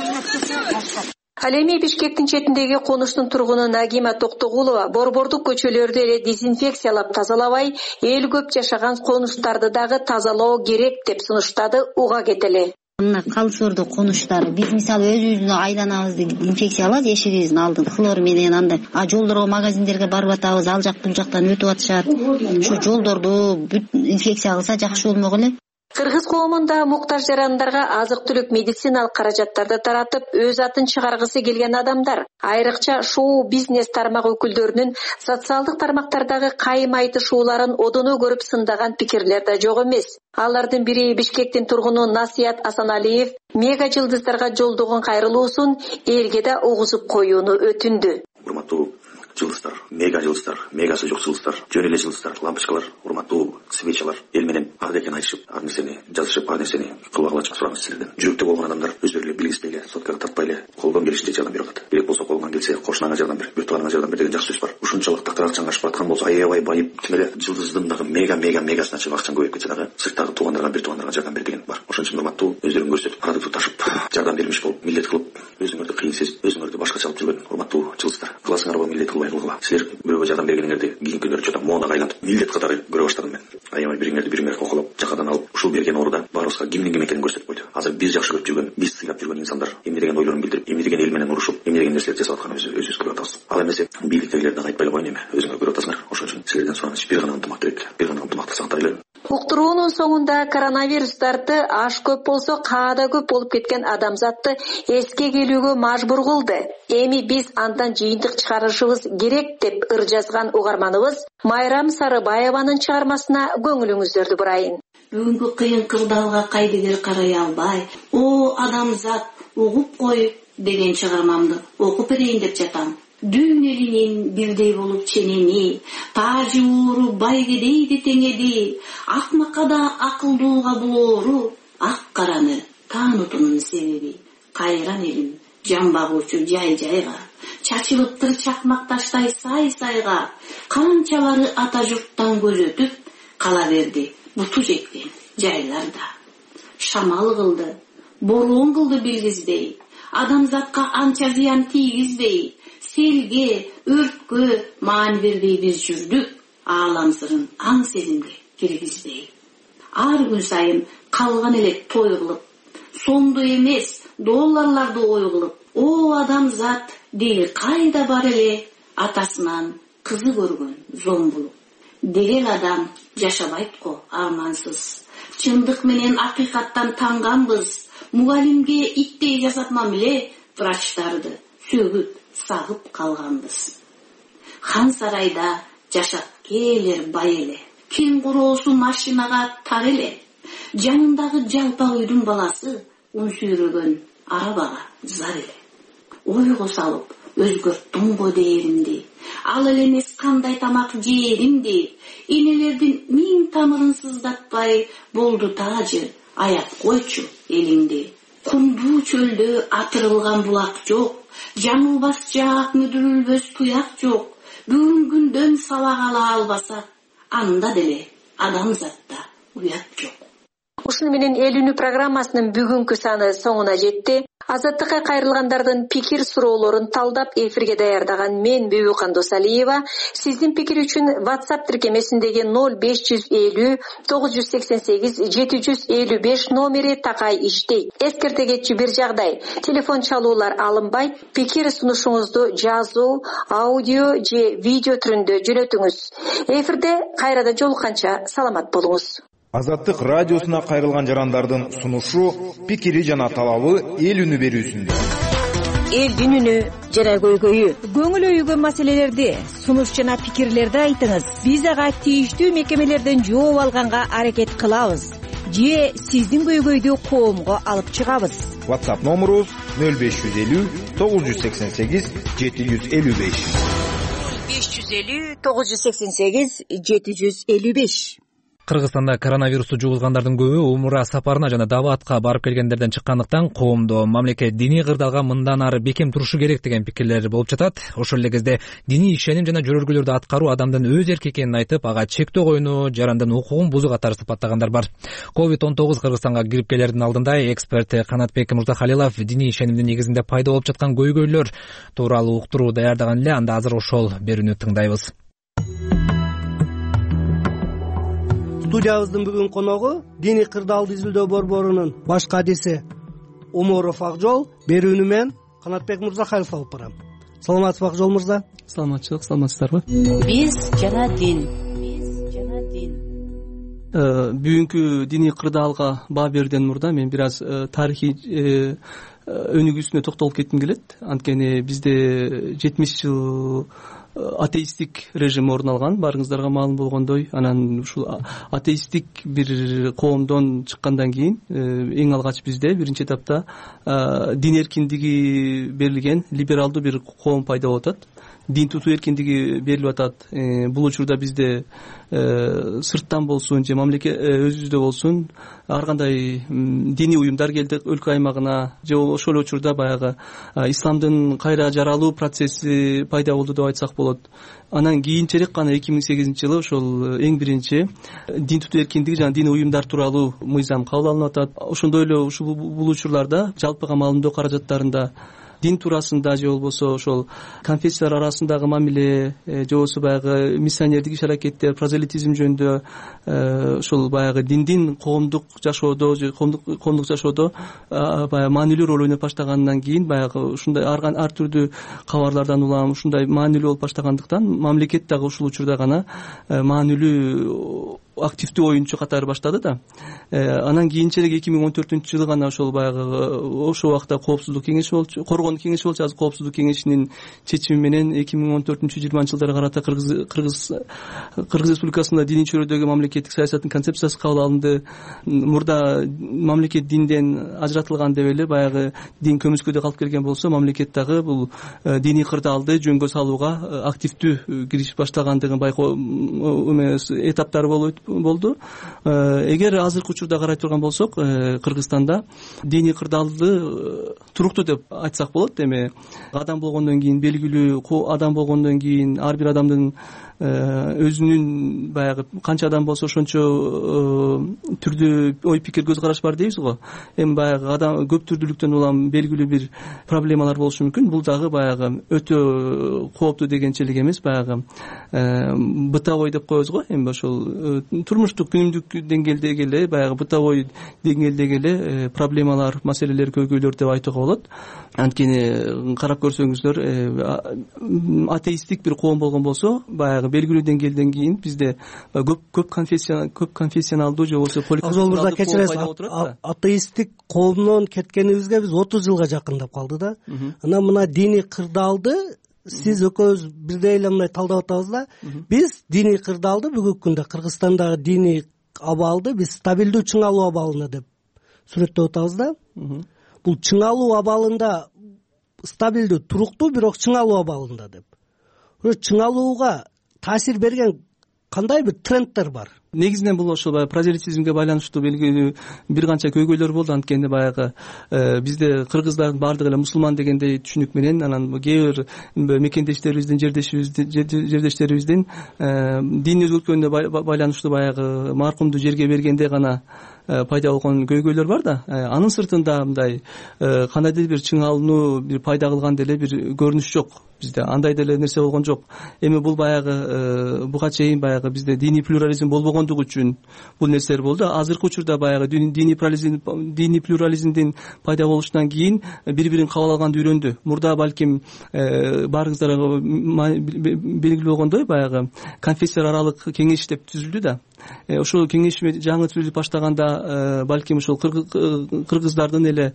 Ал эми Бишкектин четиндеги конуштун тургуну Нагима Токтогулова борбордук көчөлөрдү эле дезинфекциялап тазалабай, эл көп жашаган конуштарды дагы тазалоо керек деп сунуштады. Уга кетели. Мына калсордо конуштары биз мисалы өзүбүздүн айланабызды инфекциялап эшигибиздин алдын хлор менен андай, а жолдорго магазиндерге барып атабыз, ал жак бул жактан өтүп атышат. Ушу жолдорду бүт инфекция кылса жакшы болмок эле. Кыргыз коомунда муктаж жарандарга азык-түлүк медициналык каражаттарды таратып, өз атын чыгаргысы келген адамдар, айрыкча шоу-бизнес тармак өкүлдөрүнүн социалдык тармактардагы кайым айтышууларын одоно көрүп сындаган пикирлер да жок эмес. Алардын бири Бишкектин тургуну Насият Асаналиев мега жылдыздарга жолдогон кайрылуусун элге да угузуп коюуну өтүндү. Урматтуу жылдыздар, мега жылдыздар, мегасы жок жылдыздар, жөн эле жылдыздар, лампочкалар, урматтуу свечалар эл менен ак экен айтышып, ар нерсени жазышып, ар нерсени кылбагыла сурабыз силерден. Жүрөктө болгон адамдар өздөрү эле билгиспей эле, соткага тартпай эле колдон келишинче жардам берип атат. Керек болсо колуңан келсе кошунаңа жардам бер, бир тууганыңа жардам бер деген жакшы сөз бар. Ушунчалык тактыр акчаңа ашып аткан болсо, аябай байып, тим эле жылдыздын дагы мега мега мегасына чыгып акчаң көбөйүп кетсе дагы, сырттагы туугандарга, бир туугандарга жардам бер деген бар. Ошон үчүн урматтуу өздөрүн көрсөтүп, продукт ташып, жардам бермиш болуп, милдет кылып, өзүңөрдү кыйын сезип, өзүңөрдү башкача алып жүргөн урматтуу жылдыздар. Кыласыңарбы милдет кылбай кылгыла. Силер бирөөгө жардам бергениңерди кийинки күндөрү чота моодага айлантып, милдет катары көрө баштадым мен. Аябай бириңерди бириңер коколоп, жакадан алып, ушул берген ооруда баарыбызга кимдин ким экенин көрсөтүп койду. Азыр биз жакшы көрүп жүргөн, биз сыйлап жүргөн инсандар эмне деген ойлорун билдирип, эмне деген эл менен урушуп, эмне деген нерселерди жасап атканын өзүбүз көрүп атабыз. Ал эмесе бийликтегилер дагы айтпай эле коеюн эми, өзүңөр көрүп атасыңар. Ошон үчүн силерден сураныч бир гана ынтымак керек, бир гана ынтымакты сактайлы. Уктуруунун соңунда коронавирус тарты аш көп болсо каада көп болуп кеткен адамзатты эске келүүгө мажбур кылды. Эми биз андан жыйынтык чыгарышыбыз керек деп ыр жазган угарманыбыз Майрам Сарыбаеванын чыгармасына көңүлүңүздөрдү бурайын. Бүгүнкү кыйын кырдаалга кайдыгер карай албай, о адамзат угуп кой деген чыгармамды окуп берейин деп жатам. дүйн элинин бирдей болуп ченени, таажы ууру байгедейди теңеди, акмакка да акылдууга булоору, ак караны таанутунун себеби. Кайран элим жан багуучу жай жайга, чачылыптыр чакмак таштай сай сайга, канчалары ата журттан көз өтүп, кала берди буту жеккен жайларда. Шамал кылды, боруун кылды билгизбей, адамзатка анча зыян тийгизбей, селге, өрткө маани бербей биз жүрдүк, аалам сырын аң сезимге киргизбей. Ар күн сайын калган элек той кылып, сомду эмес долларларды ой кылып, о адамзат дили кайда бар эле, атасынан кызы көргөн зомбулук. Дегел адам жашабайт го армансыз, чындык менен акыйкаттан танганбыз, мугалимге иттей жасап мамиле, врачтарды сөгүп сагып калганбыз. Хан сарайда жашап келер бай эле, кең короосу машинага тар эле, жанындагы жалпак үйдүн баласы ун сүйрөгөн арабага зар эле. Ойго салып өзгөрттүм го дээримди, ал эле эмес кандай тамак жээримди, энелердин миң тамырын сыздатпай болду таажы, аяп койчу элиңди. Кумдуу чөлдө атырылган булак жок, жаңылбас жаак мүдүрүлбөс туяк жок, бүгүн күндөн сабак ала албасак, анда деле адамзатта уят жок. Ушуну менен эл үнү программасынын бүгүнкү саны соңуна жетти. Азаттыкка кайрылгандардын пикир суроолорун талдап эфирге даярдаган мен Бүбү Кандосалиева. Сиздин пикир үчүн WhatsApp тиркемесиндеги ноль беш жүз элүү тогуз жүз сексен сегиз жети жүз элүү беш номери такай иштейт. Эскерте кетчү бир жагдай, телефон чалуулар алынбайт. Пикир сунушуңузду жазуу, аудио же видео түрүндө жөнөтүңүз. Эфирде кайрадан жолукканча саламат болуңуз. Азаттык радиосуна кайрылган жарандардын сунушу, пикири жана талабы эл үнү берүүсүндө. Эл үнүнү жана көйгөйү. Көңүл өйгөн маселелерди, сунуш жана пикирлерди айтыңыз. Биз ага тийиштүү мекемелерден жооп алганга аракет кылабыз. Же сиздин көйгөйдү коомго алып чыгабыз. WhatsApp номерубуз ноль беш жүз элүү тогуз жүз сексен сегиз жети жүз элүү беш. ноль беш жүз элүү тогуз жүз сексен сегиз жети жүз элүү беш. Кыргызстанда коронавирусту жугузгандардын көбү умра сапарына жана Даваатка барып келгендерден чыккандыктан коомдо мамлекет диний кырдаалга мындан ары бекем турушу керек деген пикирлер болуп жатат. Ошол эле кезде диний ишеним жана жөрөлгөлөрдү аткаруу адамдын өз эрки экенин айтып, ага чектөө коюуну жарандын укугун бузуу катары сыпаттагандар бар. ковид он тогуз Кыргызстанга кирип келердин алдында эксперт Канатбек Мырзахалилов диний ишенимдин негизинде пайда болуп жаткан көйгөйлөр тууралуу уктуруу даярдаган эле. Анда азыр ошол берүүнү тыңдайбыз. Студиябыздын бүгүн коногу диний кырдаалды изилдөө борборунун баш кадиси Умуров Акжол, берүүнү мен Канатбек Мырзахалилов алып барам. Саламатсызбы Акжол мырза? Саламатчылык, саламатсыздарбы? Биз жана дин. Бүгүнкү диний кырдаалга баа берүүдөн мурда мен бир аз тарыхый өнүгүүсүнө токтолуп кетким келет. Анткени бизде жетимиш жыл атеисттик режим орун алган, баарыңыздарга маалым болгондой. Анан ушул атеисттик бир коомдон чыккандан кийин эң алгач бизде биринчи этапта дин эркиндиги берилген либералдуу бир коом пайда болуп атат. Дин тутуу эркиндиги берилип атат. Бул учурда бизде сырттан болсун же мамлекет өзүбүздө болсун ар кандай диний уюмдар келди өлкө аймагына, же ошол эле учурда баягы исламдын кайра жаралуу процесси пайда болду деп айтсак болот. Анан кийинчерээк гана эки миң сегизинчи жылы ошол эң биринчи дин тутуу эркиндиги жана диний уюмдар тууралуу мыйзам кабыл алынып атат. Ошондой эле ушул бул учурларда жалпыга маалымдоо каражаттарында дин туурасында же болбосо ошол конфессиялар арасындагы мамиле же болбосо баягы миссионердик иш аракеттер, прозелитизм жөнүндө ошол баягы диндин коомдук жашоодо же коомдук жашоодо баягы маанилүү роль ойноп баштагандан кийин баягы ушундай ар түрдүү кабарлардан улам ушундай маанилүү болуп баштагандыктан мамлекет дагы ушул учурда гана маанилүү активдүү оюнчу катары баштады да. Анан кийинчерээк эки миң он төртүнчү жылы гана ошол баягы ошол убакта коопсуздук кеңеши болчу, коргоонун кеңеши болчу. Азыр коопсуздук кеңешинин чечими менен эки миң он төртүнчү жыйырманчы жылдарга карата Кыргыз Кыргыз Кыргыз Республикасында диний чөйрөдөгү мамлекеттик саясаттын концепциясы кабыл алынды. Мурда мамлекет динден ажыратылган деп эле баягы дин көмүскөдө калып келген болсо, мамлекет дагы бул диний кырдаалды жөнгө салууга активдүү киришип баштагандыгын байкоо этаптары болду. Эгер азыркы учурда карай турган болсок, Кыргызстанда диний кырдаалды туруктуу деп айтсак болот. Эми адам болгондон кийин, белгилүү адам болгондон кийин ар бир адамдын өзүнүн баягы канча адам болсо ошончо түрдүү ой пикир көз караш бар дейбиз го. Эми баягы адам көп түрдүүлүктөн улам белгилүү бир проблемалар болушу мүмкүн. Бул дагы баягы өтө кооптуу дегенчелик эмес, баягы бытовой деп коебуз го. Эми ошол турмуштук күнүмдүк деңгээлдеги эле баягы бытовой деңгээлдеги эле проблемалар, маселелер, көйгөйлөр деп айтууга болот. Анткени карап көрсөңүздөр, атеисттик бир коом болгон болсо, баягы белгилүү деңгээлден кийин бизде көп көп конфессия көп конфессионалдуу же болбосо поликонфессионалдуу кечиресиз, атеисттик коомдон кеткенибизге биз отуз жылга жакындап калды да. Анан мына диний кырдаалды сиз экөөбүз бирдей эле мындай талдап атабыз да. Биз диний кырдаалды бүгүнкү күндө Кыргызстандагы диний абалды биз стабилдүү чыңалуу абалында деп сүрөттөп атабыз да. Бул чыңалуу абалында стабилдүү, туруктуу, бирок чыңалуу абалында деп. Ошо чыңалууга таасир берген кандай бир тренддер бар? Негизинен бул ошол баягы прозелитизмге байланыштуу белгилүү бир канча көйгөйлөр болду. Анткени баягы бизде кыргыздардын баардыгы эле мусулман дегендей түшүнүк менен, анан кээ бир мекендештерибиздин, жердештерибиздин дин өзгөрткөнүнө байланыштуу баягы маркумду жерге бергенде гана пайда болгон көйгөйлөр бар да. Анын сыртында мындай кандайдыр бир чыңалууну бир пайда кылган деле бир көрүнүш жок. Бизде андай деле нерсе болгон жок. Эми бул баягы буга чейин баягы бизде диний плюрализм болбогондугу үчүн бул нерселер болду. Азыркы учурда баягы диний плюрализм диний плюрализмдин пайда болушунан кийин бири-бирин кабыл алганды үйрөндү. Мурда балким баарыңыздарга белгилүү болгондой баягы конфессия аралык кеңеш деп түзүлдү да. Ошол кеңеш жаңы түзүлүп баштаганда балким ошол кыргыздардын эле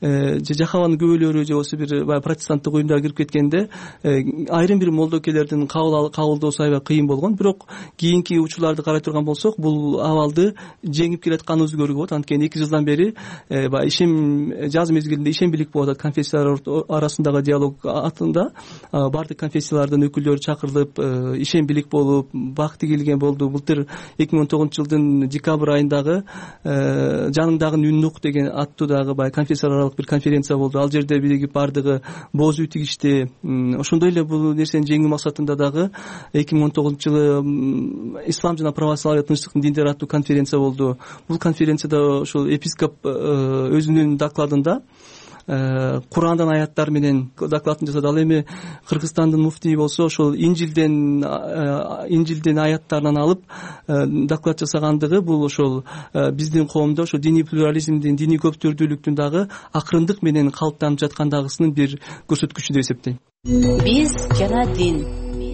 же жахабанын көбөлөрү же болбосо бир баягы протестанттык уюмдар кирип кеткенде айрым бир молдокелердин кабылдоосу аябай кыйын болгон. Бирок кийинки учурларды карай турган болсок, бул абалды жеңип келатканыбызды көрүүгө болот. Анткени эки жылдан бери баягы ишем жаз мезгилинде ишембилик болуп атат. Конфессиялар арасындагы диалог атында баардык конфессиялардын өкүлдөрү чакырылып, ишембилик болуп, бак тигилген болду. Былтыр эки миң он тогузунчу жылдын декабрь айындагы жанымдагы Нүннук деген аттуу дагы баягы конфессия аралык бир конференция болду. Ал жерде биригип баардыгы боз үй тигишти. Ошондой эле бул нерсени жеңүү максатында дагы эки миң он тогузунчу жылы ислам жана православие тынчтыктын диндери аттуу конференция болду. Бул конференцияда ошол епископ өзүнүн докладында Курандан аяттар менен докладын жасады. Ал эми Кыргызстандын муфтийи болсо ошол Инжилден Инжилдин аяттарынан алып доклад жасагандыгы бул ошол биздин коомдо ошо диний плюрализмдин, диний көптүрдүүлүктүн дагы акырындык менен калыптанып жаткандагысынын бир көрсөткүчү деп эсептейм. Биз жана дин.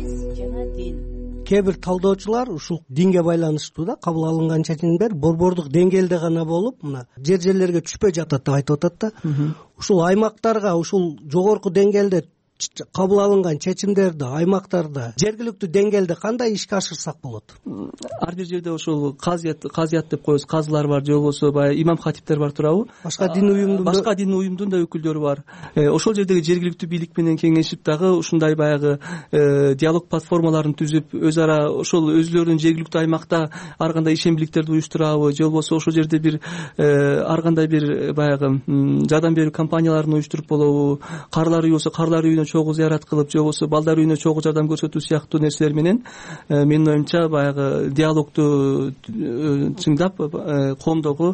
Кээ бир талдоочулар ушул динге байланыштуу да кабыл алынган чечимдер борбордук деңгээлде гана болуп, мына жер жерлерге түшпөй жатат деп айтып атат да. Ушул аймактарга, ушул жогорку деңгээлде кабыл алынган чечимдерди аймактарда жергиликтүү деңгээлде кандай ишке ашырсак болот? Ар бир жерде ошол казият казият деп коебуз, казылар бар, же болбосо баягы имам хатиптер бар турабы? Башка дин уюмдун башка дин уюмдун да өкүлдөрү бар. Ошол жердеги жергиликтүү бийлик менен кеңешип дагы ушундай баягы диалог платформаларын түзүп, өз ара ошол өзүлөрүнүн жергиликтүү аймакта ар кандай ишембиликтерди уюштурабы, же болбосо ошол жерде бир ар кандай бир баягы жардам берүү компанияларын уюштуруп болобу, карлар үйү болсо карлар үйүнө чогуу зыярат кылып, же болбосо балдар үйүнө чогуу жардам көрсөтүү сыяктуу нерселер менен менин оюмча баягы диалогду чыңдап коомдогу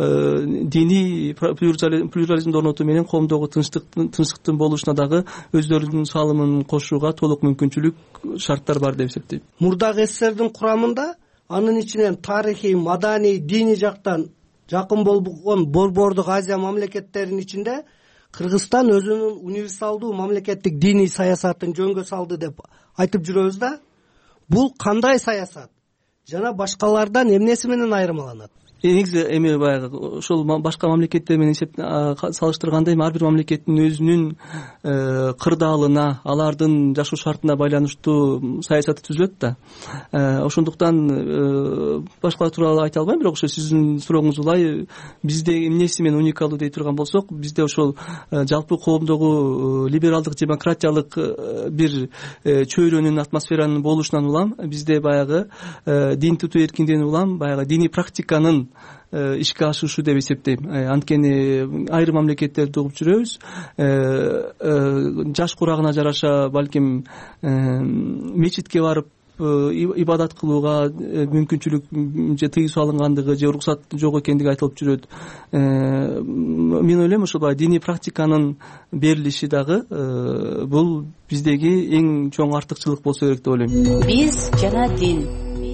диний плюрализмди орнотуу менен коомдогу тынчтыктын болушуна дагы өздөрүнүн салымын кошууга толук мүмкүнчүлүк, шарттар бар деп эсептейм. Мурдагы эсердин курамында анын ичинен тарыхый, маданий, диний жактан жакын болгон борбордук Азия мамлекеттеринин ичинде Кыргызстан өзүнүн универсалдуу мамлекеттик диний саясатын жөнгө салды деп айтып жүрөбүз да. Бул кандай саясат? жана башкалардан эмнеси менен айырмаланат? негизи эми баягы ошол башка мамлекеттер менен эсеп салыштырганда эми ар бир мамлекеттин өзүнүн кырдаалына, алардын жашоо шартына байланыштуу саясаты түзүлөт да. Ошондуктан башкалар тууралуу айта албайм, бирок ошо сиздин сурооңуз улай бизде эмнеси менен уникалдуу дей турган болсок, бизде ошол жалпы коомдогу либералдык демократиялык бир чөйрөнүн, атмосферанын болушунан улам бизде баягы дин тутуу эркиндигинен улам баягы диний практиканын ишке ашырушу деп эсептейм. Анткени айрым мамлекеттерди угуп жүрөбүз, жаш курагына жараша балким мечитке барып ибадат кылууга мүмкүнчүлүк же тыюу салынгандыгы же уруксат жок экендиги айтылып жүрөт. Мен ойлойм ошол баягы диний практиканын берилиши дагы бул биздеги эң чоң артыкчылык болсо керек деп ойлойм. Биз жана дин.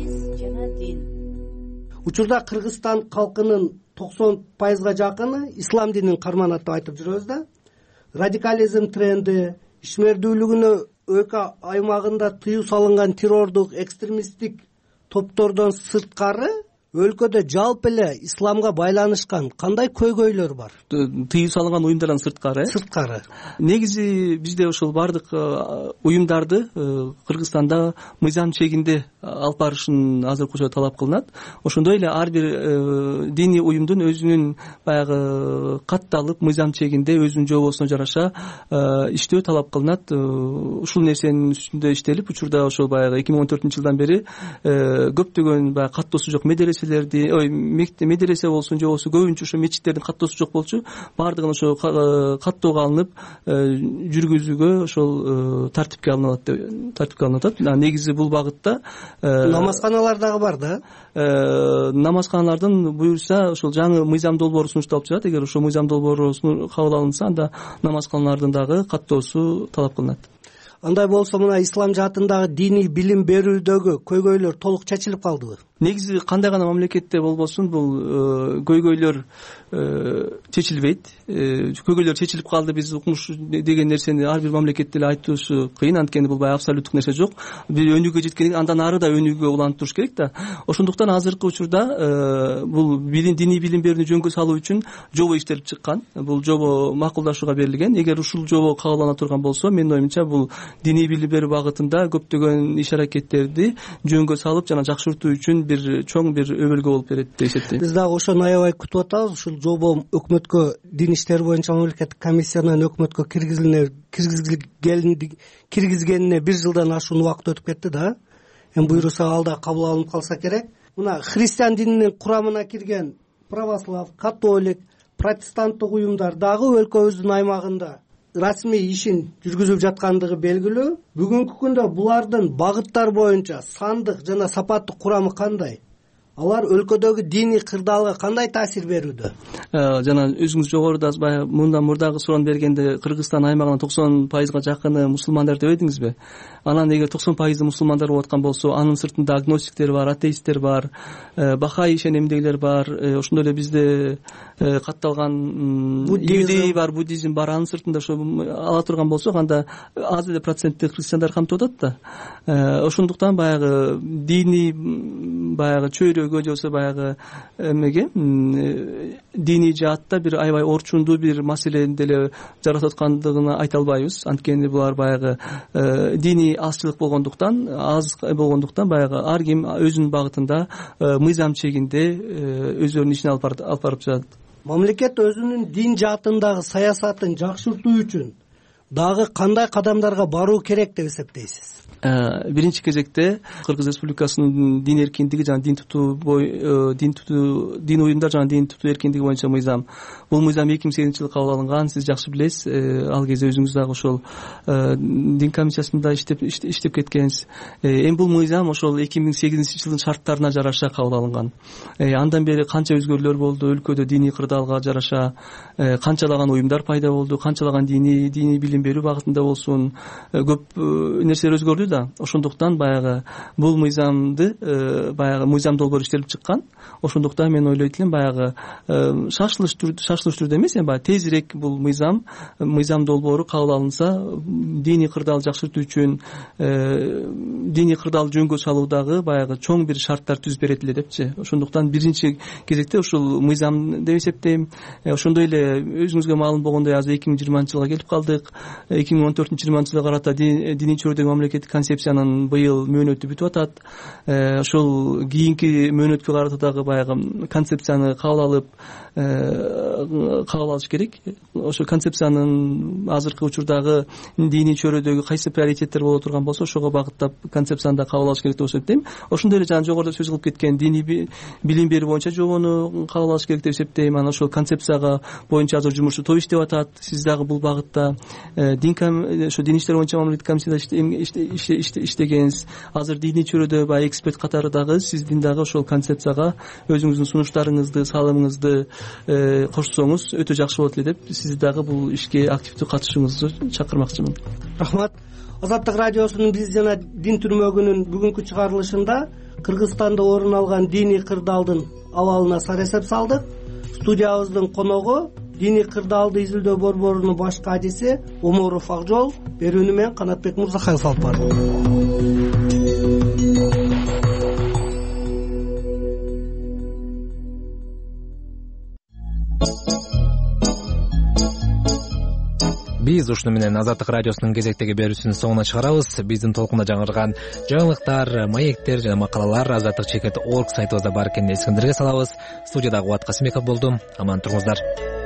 Учурда Кыргызстан калкынын токсон пайызга жакыны ислам динин карманат деп айтып жүрөбүз да. Радикализм тренди, ишмердүүлүгүнө өлкө аймагында тыюу салынган террордук, экстремисттик топтордон сырткары өлкөдө жалпы эле исламга байланышкан кандай көйгөйлөр бар? Тыюу салынган уюмдардан сырткары? Сырткары. Негизи бизде ошол бардык уюмдарды Кыргызстанда мыйзам чегинде алып барышын азыркы учурда талап кылынат. Ошондой эле ар бир диний уюмдун өзүнүн баягы катталып мыйзам чегинде өзүнүн жобосуна жараша иштөө талап кылынат. Ушул нерсенин үстүндө иштелип, учурда ошол баягы эки миң он төртүнчү жылдан бери көптөгөн баягы каттоосу жок медресе ой медресе болсун же болбосо көбүнчө ошо мечиттердин каттоосу жок болчу, баардыгын ошо каттоого алынып жүргүзүүгө ошол тартипке алынат деп тартипке алынып атат. Негизи бул багытта намазканалар дагы бар да. Намазканалардын буюрса ошол жаңы мыйзам долбоору сунушталып жатат. Эгер ошол мыйзам долбоору кабыл алынса, анда намазканалардын дагы каттоосу талап кылынат. Андай болсо мына ислам жаатындагы диний билим берүүдөгү көйгөйлөр толук чечилип калдыбы? Негизи кандай гана мамлекетте болбосун бул көйгөйлөр чечилбейт. Көйгөйлөр чечилип калды, биз укмуш деген нерсени ар бир мамлекетте эле айтуусу кыйын, анткени бул баягы абсолюттук нерсе жок. Бир өнүгүүгө жеткенде андан ары да өнүгүүгө уланып туруш керек да. Ошондуктан азыркы учурда бул билим, диний билим берүүнү жөнгө салуу үчүн жобо иштелип чыккан. Бул жобо макулдашууга берилген. Эгер ушул жобо кабыл алына турган болсо, менин оюмча бул диний билим берүү багытында көптөгөн иш аракеттерди жөнгө салып жана жакшыртуу үчүн бир чоң бир өбөлгө болуп берет деп эсептейм. Биз дагы ошону аябай күтүп атабыз. Ушул жобо өкмөткө, дин иштери боюнча мамлекеттик комиссиянын өкмөткө киргизилгенине киргизгенине бир жылдан ашуун убакыт өтүп кетти да. Эми буюрса алда кабыл алынып калса керек. Мына христиан дининин курамына кирген православ, католик, протестанттык уюмдар дагы өлкөбүздүн аймагында расмий ишин жүргүзүп жаткандыгы белгилүү. Бүгүнкү күндө булардын багыттар боюнча сандык жана сапаттык курамы кандай? Алар өлкөдөгү диний кырдаалга кандай таасир берүүдө? Жана өзүңүз жогоруда баягы мындан мурдагы суроону бергенде Кыргызстан аймагынын токсон пайызга жакыны мусулмандар деп эдиңизби? Анан эгер токсон пайызы мусулмандар болуп аткан болсо, анын сыртында агностиктер бар, атеисттер бар, бахаи ишенимдегилер бар, ошондой эле бизде катталган иудей бар, буддизм бар. Анын сыртында ошо ала турган болсок, анда аз эле процентти христиандар камтып атат да. Ошондуктан баягы диний баягы чөйрөгө же болбосо баягы эмеге диний жаатта бир аябай орчундуу бир маселени деле жаратып аткандыгын айта албайбыз. Анткени булар баягы диний азчылык болгондуктан, аз болгондуктан баягы ар ким өзүнүн багытында мыйзам чегинде өздөрүнүн ишин алып барып жатат. Мамлекет өзүнүн дин жаатындагы саясатын жакшыртуу үчүн дагы кандай кадамдарга баруу керек деп эсептейсиз? Биринчи кезекте Кыргыз Республикасынын дин эркиндиги жана дин тутуу дин тутуу дин уюмдар жана дин тутуу эркиндиги боюнча мыйзам. Бул мыйзам эки миң сегизинчи жылы кабыл алынган. Сиз жакшы билесиз. Ал кезде өзүңүз дагы ошол дин комиссиясында иштеп иштеп кеткенсиз. Эми бул мыйзам ошол эки миң сегизинчи жылдын шарттарына жараша кабыл алынган. Андан бери канча өзгөрүүлөр болду өлкөдө диний кырдаалга жараша, канчалаган уюмдар пайда болду, канчалаган диний диний билим берүү багытында болсун, көп нерселер өзгөрдү да. Ошондуктан баягы бул мыйзамды баягы мыйзам долбоор иштелип чыккан. Ошондуктан мен ойлойт элем баягы шашылыш түрдө шашылыш түрдө эмес, эми баягы тезирээк бул мыйзам мыйзам долбоору кабыл алынса, диний кырдаалды жакшыртуу үчүн, диний кырдаалды жөнгө салуудагы баягы чоң бир шарттар түзүп берет эле депчи. Ошондуктан биринчи кезекте ушул мыйзам деп эсептейм. Ошондой эле өзүңүзгө маалым болгондой азыр эки миң жыйырманчы жылга келип калдык. эки миң он төртүнчү жыйырманчы жылга карата диний чөйрөдөгү мамлекеттик концепциянын быйыл мөөнөтү бүтүп атат. Ошол кийинки мөөнөткө карата дагы баягы концепцияны кабыл алып кабыл алыш керек. Ошо концепциянын азыркы учурдагы диний чөйрөдөгү кайсы приоритеттер боло турган болсо, ошого багыттап концепцияны да кабыл алыш керек деп эсептейм. Ошондой эле жана жогоруда сөз кылып кеткен диний билим берүү боюнча жобону кабыл алыш керек деп эсептейм. Анан ошол концепцияга боюнча азыр жумушту топ иштеп атат. Сиз дагы бул багытта дин ошо дин иштер боюнча мамлекеттик комиссияда иштегенсиз. Азыр диний чөйрөдө баягы эксперт катары дагы сиздин дагы ошол концепцияга өзүңүздүн сунуштарыңызды, салымыңызды кошсоңуз өтө жакшы болот эле деп сизди дагы бул ишке активдүү катышууңузду чакырмакчымын. Рахмат. Азаттык радиосунун биз жана дин түрмөгүнүн бүгүнкү чыгарылышында Кыргызстанда орун алган диний кырдаалдын абалына сар эсеп салдык. Студиябыздын коногу диний кырдаалды изилдөө борборунун баш кадиси Оморов Акжол. Берүүнү мен Канатбек Мурзахаев алып бардым. Биз ушуну менен Азаттык радиосунун кезектеги берүүсүнүн соңуна чыгарабыз. Биздин толкунда жаңырган жаңылыктар, маектер жана макалалар азаттык чекит точка орг сайтыбызда бар экенин эсиңиздерге салабыз. Студияда Кубат Касымбеков болдум. Аман туруңуздар.